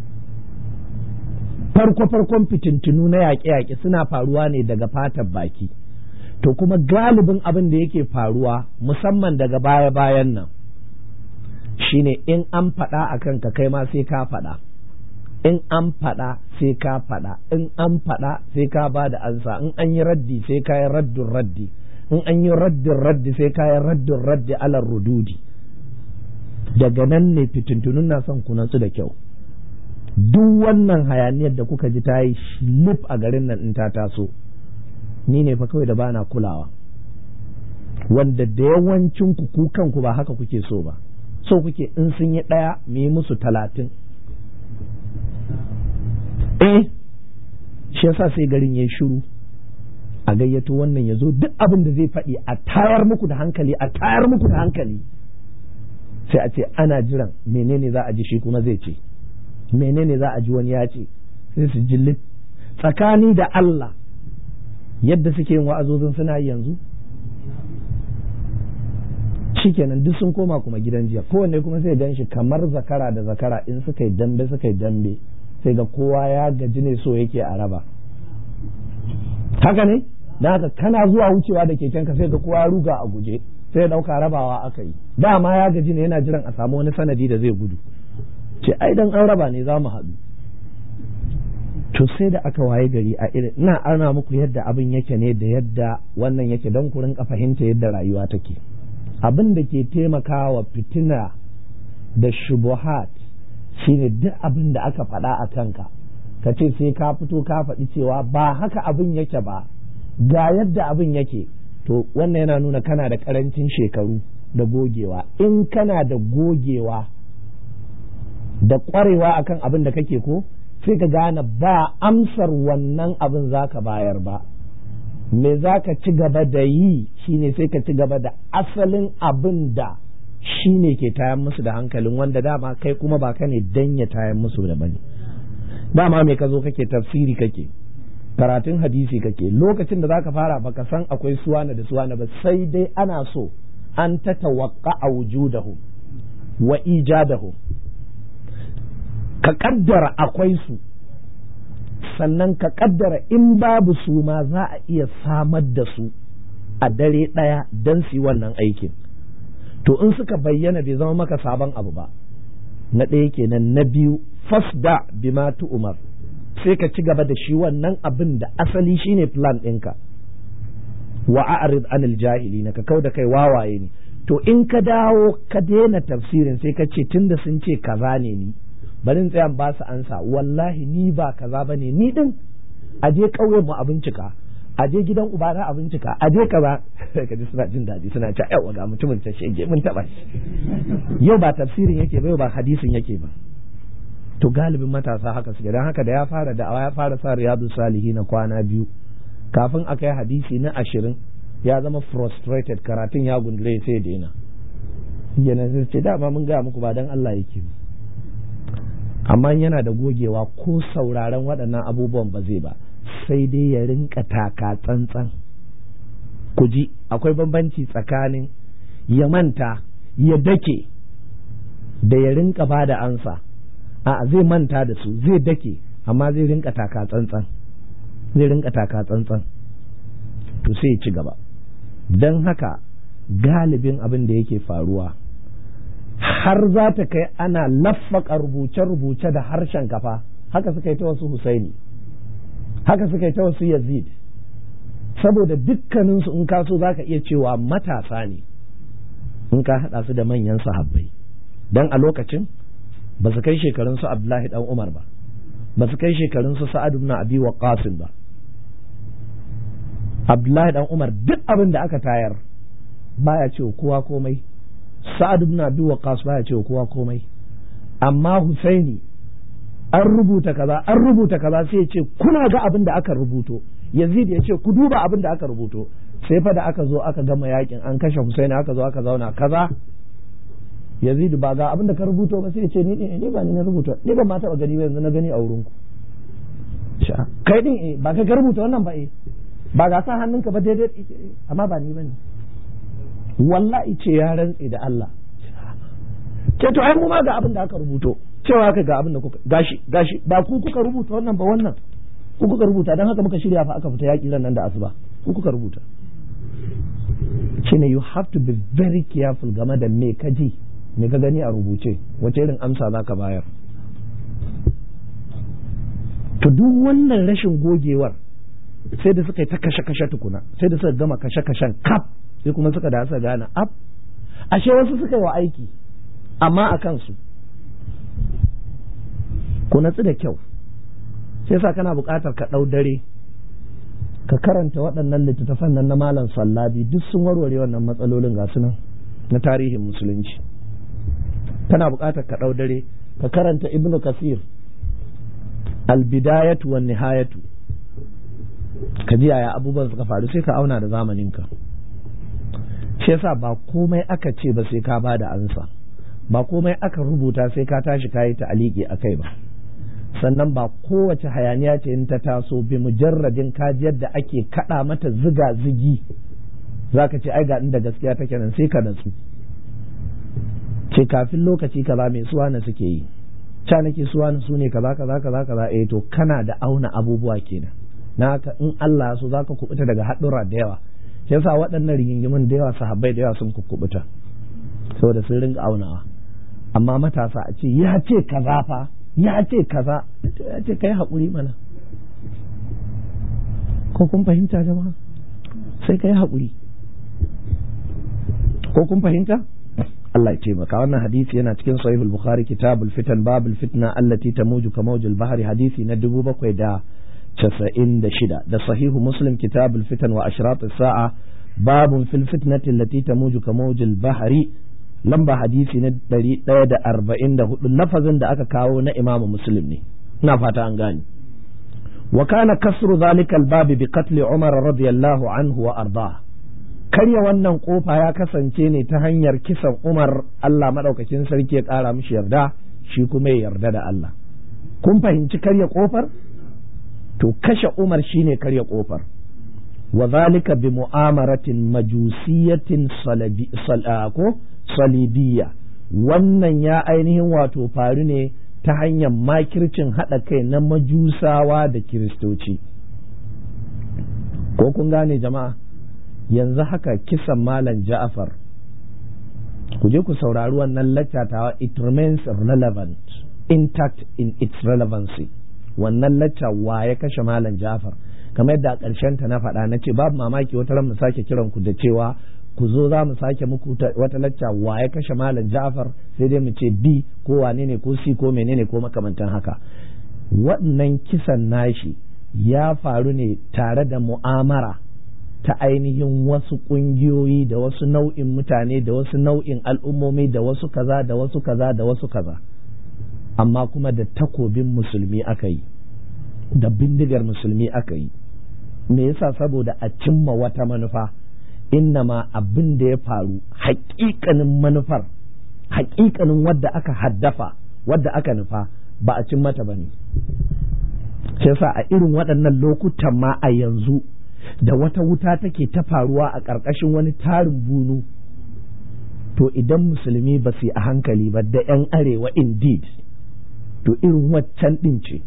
Farko-farkon fitintunu na yaƙe-yaƙe suna faruwa ne daga fatan baki. To kuma galibin abin da yake faruwa musamman daga baya-bayan nan shine in an faɗa a kanka kai ma sai ka faɗa. In an faɗa sai ka faɗa, in an faɗa sai ka ba da ansa, in an yi raddi sai ka yi raddin raddi, in an yi raddin raddi sai ka yi raddin raddi alar rududi. Daga nan ne fitintunun na son kunansu da kyau. Duk wannan hayaniyar da kuka ji ta yi lif a garin nan in ta taso, ni ne fa kawai da bana kulawa, wanda da yawancin ku ku kanku ba haka kuke so ba, so kuke in sun yi ɗaya mu yi musu talatin. Eh, shi yasa sai garin ya shiru, a gayyato wannan ya zo duk abin da zai faɗi a tayar muku da hankali, a tayar muku da hankali, sai a ce ana jiran menene za a ji shi kuma zai ce, menene za a ji wani ya ce, sai su jilli tsakani da Allah yadda suke yin wa'azozin suna yi yanzu. Shikenan duk sun koma kuma gidan jiya, kowanne kuma sai gan shi kamar zakara da zakara, in suka yi dambe suka yi dambe sai ga kowa ya gaji ne so yake a raba. Haka ne? Da haka kana zuwa wucewa da kekenka sai ga kowa ya ruga a guje, sai ya dauka rabawa aka yi. Dama ya gaji ne yana jiran a samu wani sanadi da zai gudu. Ce ai dan an raba ne za mu haɗu. To sai da aka waye gari a irin, ina ana muku yadda abin yake ne da yadda wannan yake don ku rinka fahimta yadda rayuwa take. Abin da ke taimakawa fitina da shubuhat shine duk abin da aka faɗa a kanka ka ce sai ka fito ka faɗi cewa ba haka abin yake ba, ga yadda abin yake, to wannan yana nuna kana da ƙarancin shekaru da gogewa. In kana da gogewa da ƙwarewa akan abin da kake ko, sai ka gane ba amsar wannan abin za ka bayar ba, me za ka ci gaba da yi shine sai ka ci gaba da asalin abin da shi ne ke tayan musu da hankalin, wanda dama kai kuma ba ka ne dan ya tayan musu da bane. Dama me ka zo kake tafsiri, kake karatun hadisi, kake lokacin da zaka fara baka san akwai suwana da suwana ba, sai dai ana so an tatawaqqa wujudahu wa ijadahu, ka kaddara akwai su, sannan ka kaddara in babu su ma za a iya samar da su a dare ɗaya don su yi wannan aikin. To in suka bayyana bai zama maka sabon abu ba. Na ɗaya kenan. Na biyu, fasda bima tu'mar, sai ka ci gaba da shi wannan abin da asali shine plan ɗinka. Wa a'rid anil jahilina, ka kau da kai wawaye ne. To in ka dawo ka daina tafsirin sai ka ce tunda sun ce kaza ne ni bari in tsaya ba su ansa, wallahi ni ba kaza bane ni din, aje ƙauyen mu a bincika, aje gidan ubana a bincika, aje kaza. Ka ji suna jin daɗi suna cewa yawa ga mutumin ta shege mun taɓa shi. Yau ba tafsirin yake ba, yau ba hadisin yake ba. To galibin matasa haka suke, dan haka da ya fara da'awa ya fara sa riyadu salihi na kwana biyu, kafin a kai hadisi na ashirin ya zama frustrated, karatun ya gundule sai daina. Yana sai ce dama mun gaya muku ba dan Allah yake ba. Amma yana da gogewa ko sauraron waɗannan abubuwan ba zai ba, sai dai ya rinka taka tsantsan. Ku ji akwai bambanci tsakanin ya manta ya dake da ya rinka ba da ansa. A zai manta da su, zai dake, amma zai rinka taka tsantsan, zai rinka taka tsantsan, to sai ya ci gaba. Don haka galibin abin da yake faruwa har za ta kai ana laffaka rubuce-rubuce da harshen kafa. Haka suka yi ta wasu Husaini, haka suka yi ta wasu Yazid, saboda dukkaninsu in ka so za ka iya cewa matasa ne in ka haɗa su da manyan sahabbai, don a lokacin ba su kai shekarun su Abdullahi dan Umar ba, ba su kai shekarun su Sa'ad ibn Abi Waqqas ba. Abdullahi dan Umar duk abin da aka tayar baya ce kowa komai, Sa'ad ibn Abi Waqqas baya ce kowa komai, amma Husaini an rubuta kaza an rubuta kaza sai ya ce kuna ga abin da aka rubuto, Yazid ya ce ku duba abin da aka rubuto, sai fa da aka zo aka gama yakin an kashe Husaini aka zo aka zauna kaza Yazid ba ga abin da ka rubuto ba sai ya ce ni ni ba ni na rubuta ni ba ma taba gani ba yanzu na gani a wurin ku kai din eh ba ka rubuta wannan ba eh ba ga sa hannunka ba daidai amma ba ni bane wallahi ce ya rantse da Allah ce to ai mu ma ga abin da aka rubuto cewa ka ga abin da kuka gashi gashi ba ku kuka rubuta wannan ba wannan ku kuka rubuta dan haka muka shirya fa aka fita yaki ran nan da asuba ku kuka rubuta shine you have to be very careful game da me kaji me ka gani a rubuce wace irin amsa zaka bayar to duk wannan rashin gogewar sai da suka yi ta kashe-kashe tukuna sai da suka gama kashe-kashen kaf sai kuma suka da suka gane ab ashe wasu suka yi wa aiki amma a kansu ku natsu da kyau sai sa kana buƙatar ka ɗau dare ka karanta waɗannan littattafan nan na malam sallabi duk sun warware wannan matsalolin ga su nan na tarihin musulunci kana buƙatar ka ɗau dare ka karanta ibnu kasir albidayatu wan nihayatu ka ji yaya abubuwan suka faru sai ka auna da zamaninka shi yasa ba komai aka ce ba sai ka ba da ansa ba komai aka rubuta sai ka tashi kayi ta'aliki akai ba sannan ba kowace hayaniya ce in ta taso bi mujarradin kaji yadda ake kada mata ziga zigi zaka ce ai ga inda gaskiya take nan sai ka natsu ce kafin lokaci kaza mai suwana suke yi ca nake suwana su ne kaza kaza kaza kaza eh to kana da auna abubuwa kenan na haka in Allah so zaka kubuta daga haɗura da yawa yasa waɗannan rigingimin da yawa sahabbai da yawa sun kubuta saboda sun ringa aunawa amma matasa a ce ya ce kaza fa ya ce kaza ya ce kai haƙuri mana ko kun fahimta jama'a sai kai haƙuri ko kun fahimta Allah ya taimaka wannan hadisi yana cikin sahih al-bukhari kitabul fitan babul fitna allati tamuju kamawjil bahri hadisi na dubu bakwai da casa'in da shida da sahihu muslim kitabul fitan wa ashrat as-sa'a babun fil fitnati allati tamuju kamawjil bahri lamba hadisi na ɗari ɗaya da arba'in da hudu lafazin da aka kawo na imamu muslim ne ina fata an gane wa kana kasru zalika al-babi bi qatl umar radiyallahu anhu wa arda karya wannan kofa ya kasance ne ta hanyar kisan umar Allah madaukakin sarki ya kara mishi yarda shi kuma ya yarda da Allah kun fahimci karya kofar to kashe umar shine karya kofar wa zalika bi mu'amaratin majusiyatin salabi salako salibiyya wannan ya ainihin wato faru ne ta hanyar makircin haɗa kai na majusawa da kiristoci ko kun gane jama'a yanzu haka kisan malam ja'afar ku je ku saurari wannan laccatawa it remains relevant intact in its relevancy wannan lacca wa ya kashe malam ja'afar kamar yadda a ƙarshen ta na faɗa na ce babu mamaki wata ran mu sake kiran ku da cewa ku zo za mu sake muku wata lacca wa ya kashe malam Ja'far sai dai mu ce B ko wane ne ko C ko menene ko makamantan haka wannan kisan nashi ya faru ne tare da mu'amara ta ainihin wasu ƙungiyoyi da wasu nau'in mutane da wasu nau'in al'ummomi da wasu kaza da wasu kaza da wasu kaza amma kuma da takobin musulmi aka yi da bindigar musulmi aka yi me yasa saboda a cimma wata manufa innama abin da ya faru haƙiƙanin manufar haƙiƙanin wadda aka haddafa wadda aka nufa ba a cin mata ba ne shi yasa a irin waɗannan lokutan ma a yanzu da wata wuta take ta faruwa a ƙarƙashin wani tarin bunu to idan musulmi ba su yi a hankali ba da 'yan arewa indeed to irin waccan ɗin ce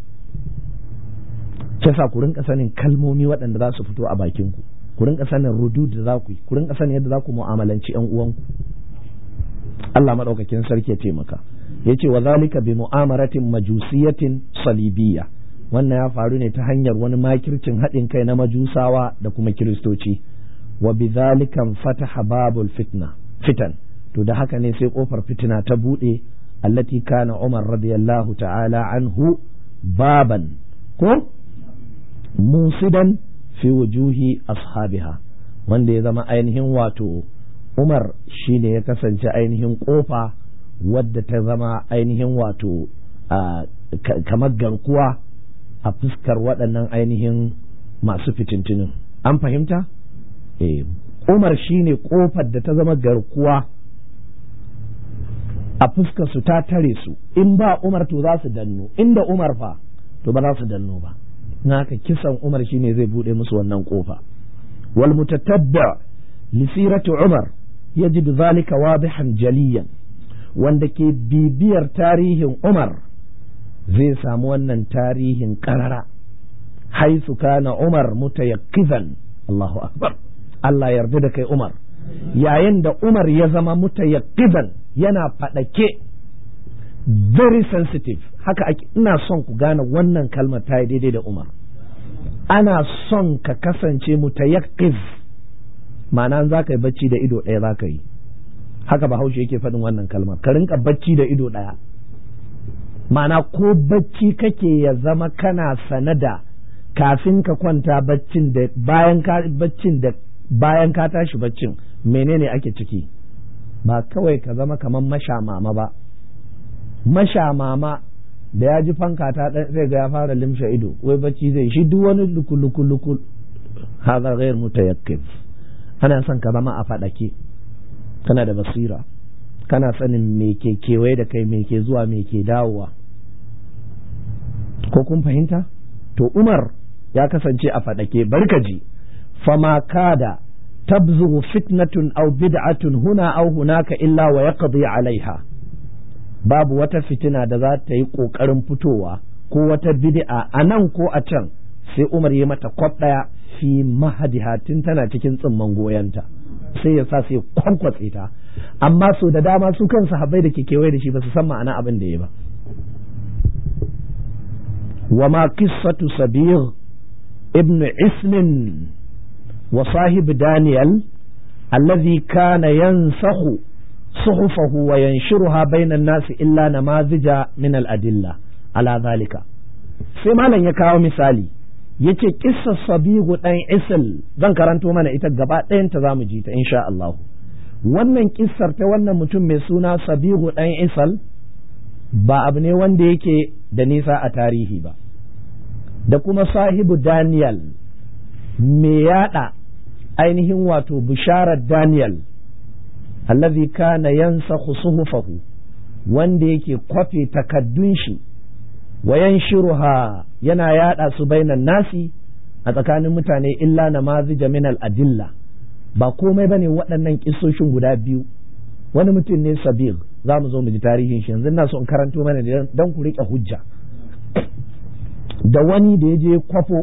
shi yasa ku rinka sanin kalmomi waɗanda za su fito a bakinku ku rinka sanin rudud da za ku yi ku rinka sanin yadda za ku mu'amalanci ƴan uwanku Allah madaukakin sarki ya taimaka yace wa zalika bi mu'amaratin majusiyatin salibiyya wannan ya faru ne ta hanyar wani makircin haɗin kai na majusawa da kuma kiristoci wa bi zalika fataha babul fitna fitan to da haka ne sai kofar fitina ta bude allati kana Umar radiyallahu ta'ala anhu baban ko musidan fi wujuhi ashabiha wanda ya zama ainihin wato Umar shine ya kasance ainihin kofa wadda ta zama ainihin wato kamar garkuwa a fuskar waɗannan ainihin masu fitintinin an fahimta eh Umar shine kofar da ta zama garkuwa a fuskar su ta tare su, in ba Umar to za su danno, inda Umar fa to ba za su danno ba. Naka kisan Umar shine zai bude musu wannan kofa. wal mutatabba li sirati Umar yajid zalika wadihan jaliyan, wanda ke bibiyar tarihin Umar zai samu wannan tarihin karara. haisu kana Umar mutayaqqizan, Allahu akbar, Allah yarda da kai Umar, yayin da Umar ya zama mutayaqqizan, yana fadake, very sensitive. Haka ina son ku gane wannan kalmar ta yi daidai da Umar. Ana son ka kasance mutayaqqiz, ma'ana za ka yi bacci da ido ɗaya za ka yi. Haka Bahaushe yake faɗin wannan kalmar, ka rinka bacci da ido ɗaya. Ma'ana ko bacci kake ya zama kana sanada kafin ka kwanta baccin da bayan ka baccin da bayan ka tashi baccin menene ake ciki. Ba kawai ka zama kamar mashamama ba. Mashamama da ya ji fanka ta ɗan zai ga ya fara limshe ido, wai bacci zai shi, duk wani lukul-lukul haza ghair mutayaqqif. Ana son ka zama a faɗake, kana da basira, kana sanin me ke kewaye da kai, me ke zuwa, me ke dawowa. Ko kun fahimta? To Umar ya kasance a faɗake. Barkaji, fama kada tabzughu fitnatun aw bid'atun huna aw hunaka illa wa yaqdi alaiha. Babu wata fitina da za ta yi ƙoƙarin fitowa ko wata bid'a a nan ko a can, sai Umar ya mata kwaf ɗaya fi mahadiha, tun tana cikin tsimman goyonta, sai ya sa sai kwankwatse ta. Amma so da dama su kan sahabbai da ke kewaye da shi ba su san ma'ana abin da ya ba. wa ma qissatu Sabigh ibn Ismin wa sahib Daniel alladhi kana yansakhu suhufahu wa yanshiruha bainan nasi illa namazija min al-adilla ala zalika. Sai malam ya kawo misali, yace kissar Sabigu dan Isl, zan karanto mana ita gaba ɗayan ta zamu ji ta insha Allah. Wannan kissar ta wannan mutum mai suna Sabigu dan Isl ba abu ne wanda yake da nisa a tarihi ba. Da kuma sahibu Daniel, me yada ainihin wato bisharar Daniel allazi kana yansakhu suhufahu, wanda yake kwafe takaddun shi, wa yanshiruha, yana yada su bainan nasi, a tsakanin mutane, illa namazija min al-adilla. Ba komai bane waɗannan kissoshin guda biyu. Wani mutum ne Sabigh, za mu zo mu ji tarihin shi yanzu. Ina so in karanto mana dan ku rike hujja. Da wani da ya je kwafo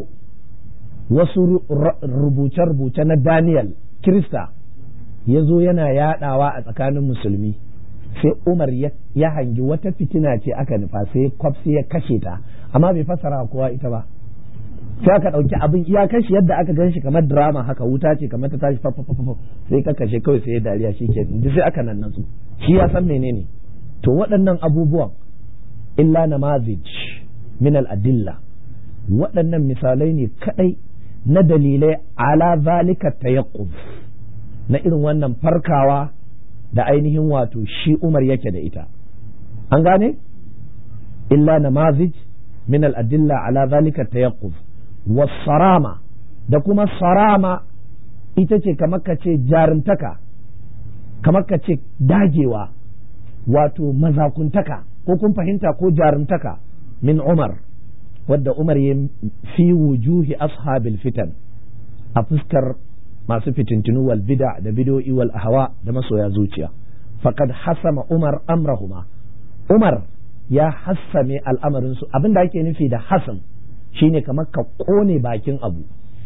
wasu rubuce-rubuce na Daniel Kirista, ya zo yana yadawa a tsakanin musulmi, sai Umar ya hangi wata fitina ce aka nufa, sai kwafsi ya kashe ta, amma bai fassara kowa ita ba. Sai aka ɗauki abin iya kashi yadda aka gan shi kamar drama haka, wuta ce kamar ta tashi fafafafa, sai ka kashe kawai, sai ya dariya, shi ke duk sai aka nan natsu, shi ya san menene. To waɗannan abubuwan illa namazij min al-adilla, waɗannan misalai ne kaɗai na dalilai ala zalika tayaqquz, na irin wannan farkawa da ainihin wato shi Umar yake da ita. An gane? Illa namazij min al-adilla ala zalika tayaqquz was-sarama, da kuma sarama ita ce kamar ka ce jarumtaka, kamar ka ce dagewa, wato mazakuntaka, ko kun fahimta, ko jarumtaka min Umar, wadda Umar ya fi wujuhi ashabil fitan, a fuskar masu fitintinu wal bid'a da bid'o'i wal ahwa da masoya zuciya. Faqad hasama Umar amrahuma, Umar ya hassame al'amarin su. Abinda ake nufi da hasam shine kamar ka kone bakin abu,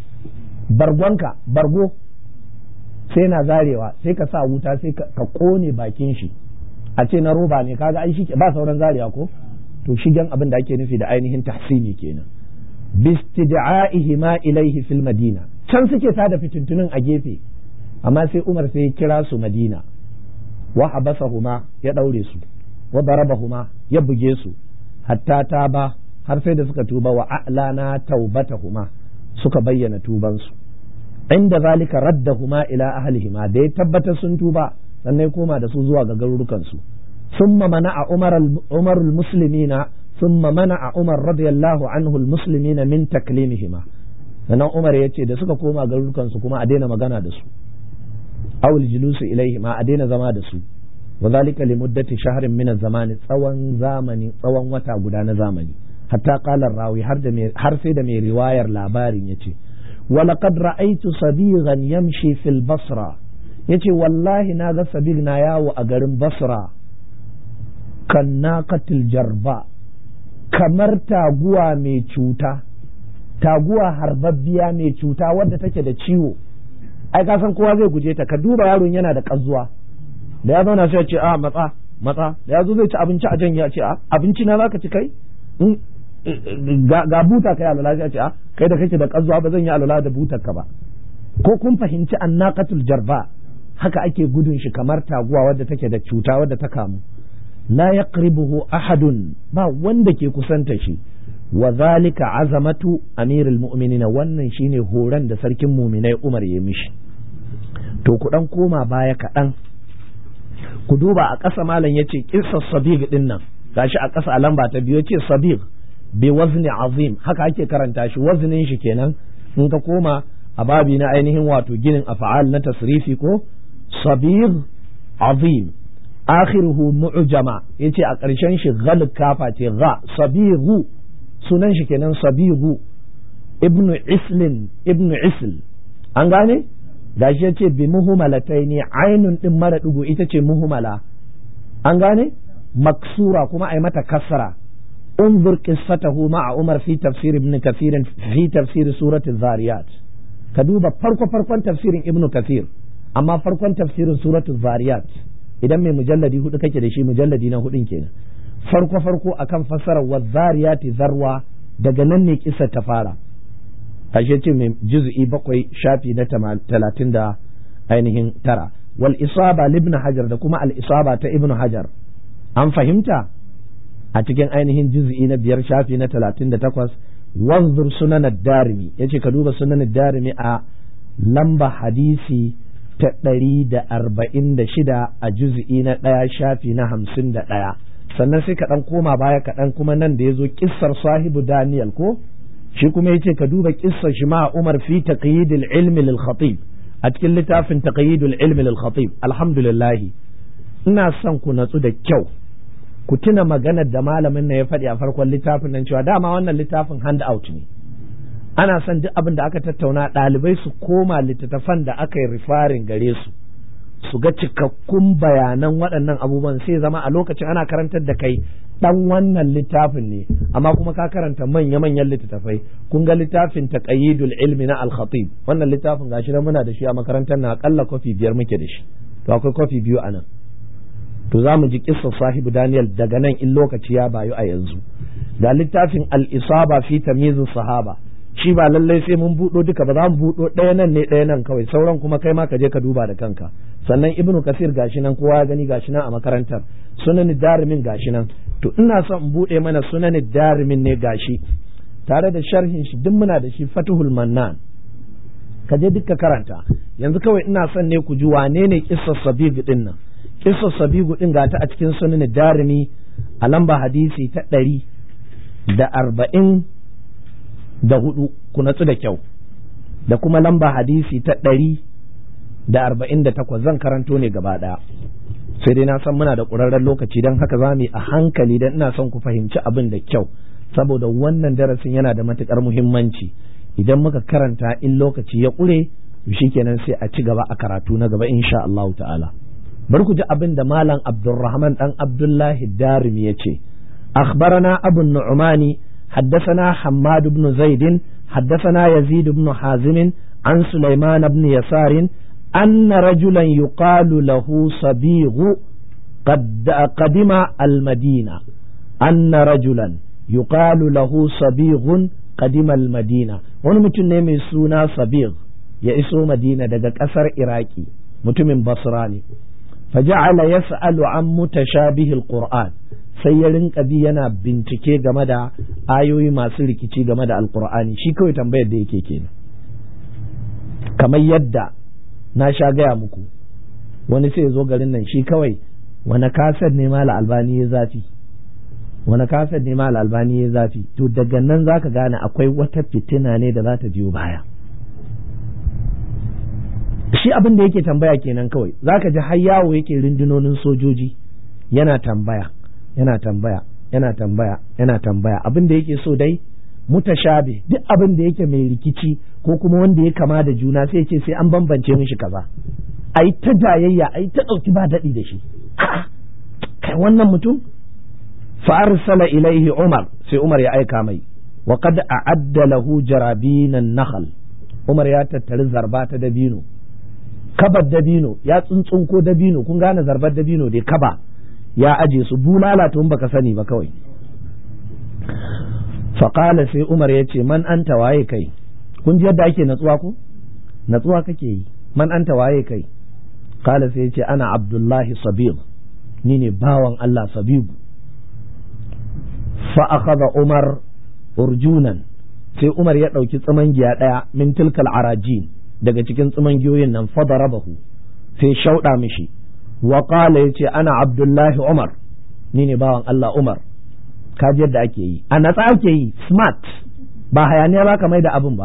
bargonka bargo sai na zarewa, sai ka sa wuta sai ka kone bakin shi, a ce na roba ne, kaga ai shi ba sauran zarewa ko. To shigen abin da ake nufi da ainihin tahsini kenan. Bistid'a'ihi ma ilaihi fil Madina, can suke tada fitintunin a gefe, amma sai Umar sai ya kira su Madina, wa habasahuma, ya daure su, wa darabahuma, ya buge su, hatta taba, har sai da suka tuba, wa a'lana taubatahuma, suka bayyana tuban su. Inda zalika raddahuma ila ahlihima, da ya tabbatar sun tuba, sannan ya koma da su zuwa ga garurukan su. ثم منع عمر عمر المسلمين ثم منع عمر رضي الله عنه المسلمين من تكليمهما. sannan Umar ya ce da suka koma garurukansu kuma a daina magana da su awul julusu ilaihi ma a daina zama da su wa zalika li muddati shahrin min zamani tsawon zamani tsawon wata guda na zamani hatta qala rawi har da har sai da mai riwayar labarin yace wa laqad ra'aytu sabighan yamshi fil basra yace wallahi na ga sabig na yawo a garin basra kan naqatil jarba kamar taguwa mai cuta taguwa harbabbiya mai cuta wadda take da ciwo ai ka san kowa zai guje ta ka duba yaron yana da kazuwa da ya zauna sai ya ce a matsa matsa da ya zo zai ci abinci a jan ya ce a abinci na zaka ci kai ga buta kai alwala sai ya ce a kai da kake da kazuwa ba zan yi alwala da butar ka ba ko kun fahimci annaqatul jarba haka ake gudun shi kamar taguwa wadda take da cuta wadda ta kamu la yaqribuhu ahadun ba wanda ke kusanta shi wa zalika azamatu amirul mu'minina wannan shine horon da sarkin mu'minai Umar ya mishi to ku dan koma baya kaɗan ku duba a ƙasa malam yace qissas sabig din nan gashi a ƙasa a lamba ta biyu yace sabig bi wazni azim haka ake karanta shi waznin shi kenan in ka koma a babi na ainihin wato ginin af'al na tasrifi ko sabig azim akhiruhu mu'jama yace a ƙarshen shi ghal kafa ce gha sabigu sunan shi kenan sabigu ibnu islin ibnu isl an gane gashi yace bi muhmalataini ainun din mara dugu ita ce muhmala an gane maksura kuma ai mata kasra unzur qissatahu ma'a umar fi tafsir ibn kathir fi tafsir surat az-zariyat ka duba farko farkon tafsirin ibnu kathir amma farkon tafsirin surat az-zariyat idan mai mujalladi hudu kake da shi mujalladi na hudun kenan farko farko akan fassarar waz-zariyati zarwa daga nan ne kissa ta fara ashe ce mai juz'i bakwai shafi na talatin da ainihin tara wal isaba libn hajar da kuma al isaba ta ibnu hajar an fahimta a cikin ainihin juz'i na biyar shafi na talatin da takwas wanzur sunan ad-darimi yace ka duba sunan ad-darimi a lamba hadisi ta ɗari da arba'in da shida a juz'i na ɗaya shafi na hamsin da ɗaya sannan sai ka ɗan koma baya kaɗan kuma nan da ya zo kissar sahibu Daniel ko shi kuma yace ka duba kissar shi ma Umar fi taqyidil ilmi lil khatib a cikin littafin taqyidul ilmi lil khatib alhamdulillah ina son ku natsu da kyau ku tuna maganar da malamin na ya faɗi a farkon littafin nan cewa dama wannan littafin hand out ne ana son duk abin da aka tattauna ɗalibai su koma littattafan da aka yi rifarin gare su su ga cikakkun bayanan waɗannan abubuwan sai zama a lokacin ana karantar da kai ɗan wannan littafin ne amma kuma ka karanta manya-manyan littattafai kun ga littafin taqayyidul ilmi na al-khatib wannan littafin gashi nan muna da shi a makarantar na akalla kofi biyar muke da shi to akwai kofi biyu a nan to za mu ji kissa sahibu Daniel daga nan in lokaci ya bayu a yanzu ga littafin al-isaba fi tamyizus sahaba shi ba lallai sai mun buɗo duka ba za mu buɗo ɗaya nan ne ɗaya nan kawai sauran kuma kai ma ka je ka duba da kanka sannan ibnu kasir gashi nan kowa ya gani gashi nan a makarantar sunan darimin gashi nan to ina son in buɗe mana sunan darimin ne gashi tare da sharhin shi duk muna da shi fatuhul mannan ka je duka karanta yanzu kawai ina son ne ku ji wane ne kissar sabig din nan kissar sabigu din gata a cikin sunan darimi a lamba hadisi ta ɗari da arba'in da hudu ku natsu da kyau da kuma lamba hadisi ta ɗari da arba'in da takwas zan karanto ne gaba ɗaya sai dai na san muna da ƙurarren lokaci don haka za mu yi a hankali don ina son ku fahimci abin da kyau saboda wannan darasin yana da matuƙar muhimmanci idan muka karanta in lokaci ya ƙure shi kenan sai a ci gaba a karatu na gaba insha Allah ta'ala bari ku ji abin da malam Abdulrahman dan Abdullahi Darimi ya ce akhbarana Abu Nu'mani حدثنا حماد بن زيد حدثنا يزيد بن حازم عن سليمان بن يسار أن رجلا يقال له صبيغ قد قدم المدينة أن رجلا يقال له صبيغ قدم المدينة wani mutum ne mai suna sabir ya iso madina daga ƙasar iraki mutumin basra ne faja'ala yas'alu an mutashabihil qur'an sai ya rinka bi yana bincike game da ayoyi masu rikici game da alqur'ani shi kawai tambayar da yake kenan kamar yadda na sha gaya muku wani sai ya zo garin nan shi kawai wani kasar ne mala albani ya zafi wani kasar ne ma albani ya zafi to daga nan zaka gane akwai wata fitina ne da za ta biyo baya. Shi abin da yake tambaya kenan kawai, zaka ji har yawo yake rundunonin sojoji yana tambaya yana tambaya yana tambaya yana tambaya abin da yake so dai mutashabi, duk abin da yake mai rikici ko kuma wanda ya kama da juna sai ce sai an bambance mishi kaza, ai ta jayayya ai ta dauki ba dadi da shi. Kai wannan mutum fa arsala ilaihi Umar, sai Umar ya aika mai, wa qad a'adda lahu jarabinan nakhl, Umar ya tattari zarba ta dabino, kabar dabino, ya tsuntsunko dabino, kun gane zarbar dabino dai kaba, ya aje su bulala tun baka sani ba kawai. Faƙala sai Umar ya ce man anta waye kai, kun ji yadda ake natsuwa ko natsuwa kake yi, man anta waye kai. Ƙala sai ya ce ana Abdullahi Sabig, ni ne bawan Allah Sabigu. Fa akhadha Umar urjunan, sai Umar ya ɗauki tsimangiya ɗaya min tilkal arajin, daga cikin tsimangiyoyin nan, fa darabahu, sai shauɗa mishi. Wa qala yace ana Abdullahi Umar, ni ne bawan Allah Umar. Kaji yadda ake yi, a natsa ake yi, smart, ba hayaniya ba ka mai da abin ba.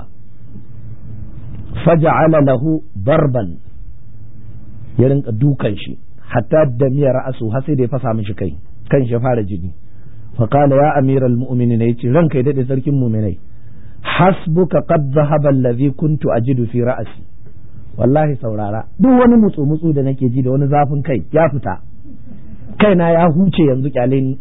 Faja'ala lahu barban, ya rinka dukan shi hatta da miyar ra'asu, har sai da ya fasa mishi kai, kan shi fara jini. Fa qala ya amiral mu'minin, yace ranka ya dade sarkin mu'minai, hasbuka qad dhahaba allazi kuntu ajidu fi ra'si. Wallahi saurara, duk wani mutsu mutsu da nake ji da wani zafin kai ya fita, kaina ya huce yanzu, kyale ni.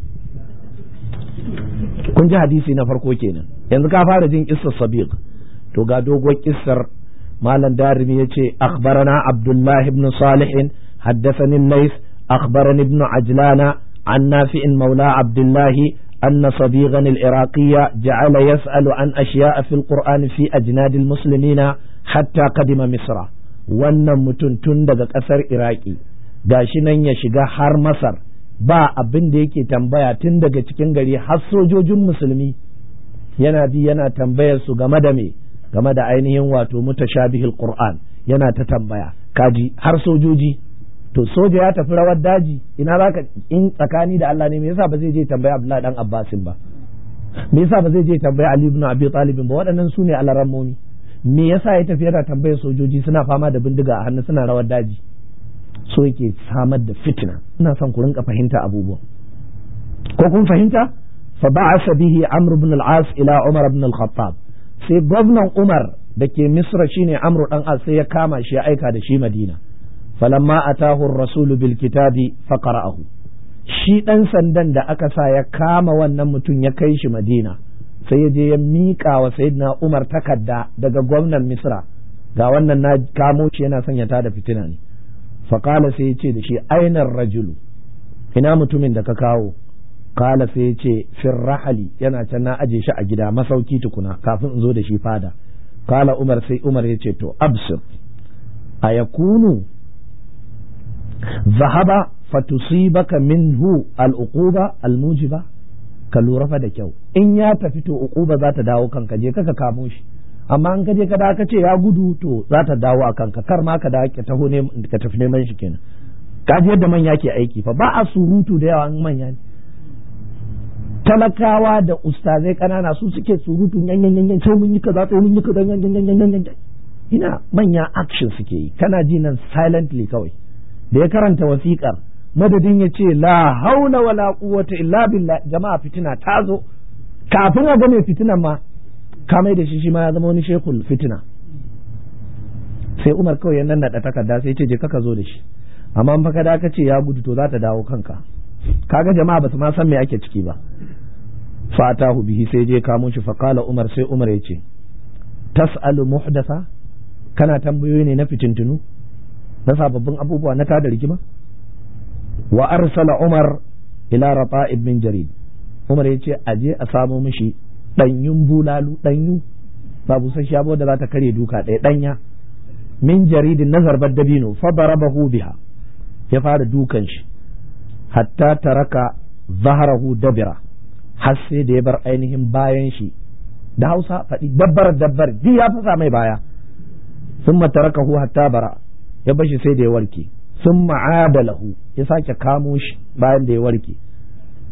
Kun ji hadisi na farko kenan, yanzu ka fara jin kissar Sabiq. To ga doguwar kissar, malam Darimi yace akhbarana Abdullah ibn Salih haddathani Lays akhbarani ibn Ajlana an Nafi'in mawla Abdullah أن صبيغا العراقي جعل يسأل عن أشياء في القرآن في أجناد المسلمين حتى قدم مصر. wannan mutum tun daga ƙasar Iraki gashi nan ya shiga har Masar, ba abin da yake tambaya tun daga cikin gari har sojojin musulmi yana bi yana tambayar su game da me, game da ainihin wato mutashabihil Qur'an, yana ta tambaya kaji har sojoji. To soja ya tafi rawar daji, ina zaka in tsakani da Allah ne, me yasa ba zai je tambaya Abdullahi dan Abbasin ba, me yasa ba zai je tambaya Ali ibn Abi Talib ba, waɗannan su ne alarammomi. Me yasa ya tafi yana tambayar sojoji suna fama da bindiga a hannu suna rawar daji? So yake samar da fitina. Ina son ku rinka fahimta abubuwan, ko kun fahimta? Fa ba'asa bihi Amr ibn al-As ila Umar ibn al-Khattab, sai gwamnan Umar da ke Misra shine Amr dan As, sai ya kama shi ya aika da shi Madina. Falamma atahu ar-rasul bil kitabi faqara'ahu, shi dan sandan da aka sa ya kama wannan mutum ya kai shi Madina, sai ya je ya miƙa wa sayyidina Umar takarda daga gwamnan Misra, ga wannan na kamo shi yana son ya tada fitina ne. Faqala, sai ya ce da shi aina rajulu, ina mutumin da ka kawo? Kala, sai ya ce fir rahali, yana can na aje shi a gida masauki tukuna kafin in zo da shi fada. Kala Umar, sai Umar ya ce to absir ayakunu zahaba fatusibaka minhu al-uquba al-mujiba, ka lura fa da kyau, in ya tafi to uquba za ta dawo kanka, je ka kamo shi, amma in ka je ka da ka ce ya gudu to za ta dawo a kanka, kar ma ka da ka taho ne ka tafi neman shi kenan. Ka ji yadda manya ke aiki fa, ba a surutu da yawa manya ne. Talakawa da ustazai kanana su suke surutu yanyan yanyan, sai mun yi kaza sai mun yi kaza yanyan yanyan yanyan. Ina manya action suke yi, kana ji nan silently kawai. Da ya karanta wasiƙar, madadin ya ce la haula wala quwwata illa billah, jama'a fitina ta zo, kafin a ga mai fitinan ma ka mai da shi shi ma ya zama wani shekul fitina. Sai Umar kawai ya nannaɗa takarda sai ce je ka zo da shi, amma in baka da ka ce ya gudu to za ta dawo kanka. Kaga jama'a ba su ma san me ake ciki ba. Fatahu bihi, sai je kamo shi. Faqala Umar, sai Umar ya ce tas'alu muhdasa, kana tambayoyi ne na fitintunu, na sababbin abubuwa na tada rigima. Wa arsala Umar ila Rata ibn Jarid, Umar ya ce aje a samo mishi danyun bulalu, danyu ba busasshiya ba da za ta kare duka ɗaya, danya min jaridin na zarbar dabino. Fa darabahu biha, ya fara dukan shi hatta taraka zaharahu dabira, har sai da ya bar ainihin bayan shi, da Hausa faɗi dabbar dabbar di ya fasa mai baya. Thumma tarakahu hatta bara, ya bashi sai da ya warke. Thumma aada lahu, ya sake kamo shi bayan da ya warke.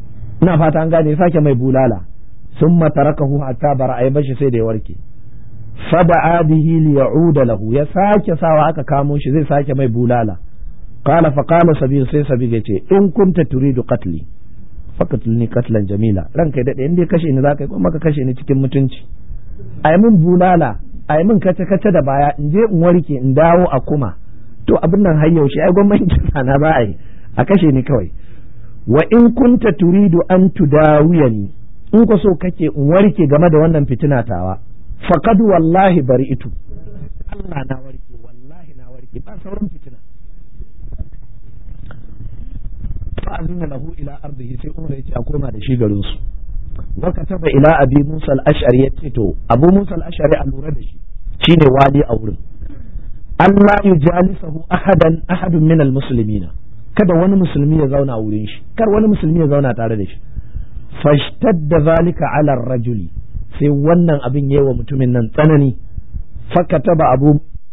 ina fata an gane sake mai bulala summa tarakahu hatta bara ay bashi sai da ya warke fada'a bihi li ya'uda lahu ya sake sawa aka kamo shi zai sake mai bulala qala fa qala sabi sai sabi yace in kunta turidu qatli faqatulni qatlan jamila ranka ya dade in dai kashe ni zaka yi kuma ka kashe ni cikin mutunci ai mun bulala ai mun kace kace da baya in je in warke in dawo a kuma to abin nan har yaushe ai gwamnati sana ba ai a kashe ni kawai wa in kunta turidu an tudawiyani in ko so kake in warke game da wannan fitina tawa faqad wallahi bari'tu Allah na warke wallahi na warke ba sauran fitina fa azina lahu ila ardihi sai umar yace a koma da shi garin su wa kataba ila abi musa al-ash'ari yace to abu musa al-ash'ari a lura da shi shine wali a wurin Allah yujalisahu ahadan ahadun min al-muslimina kada wani musulmi ya zauna wurin shi kar wani musulmi ya zauna tare da shi fashtadda zalika ala ar-rajuli sai wannan abin yayi wa mutumin nan tsanani fakataba abu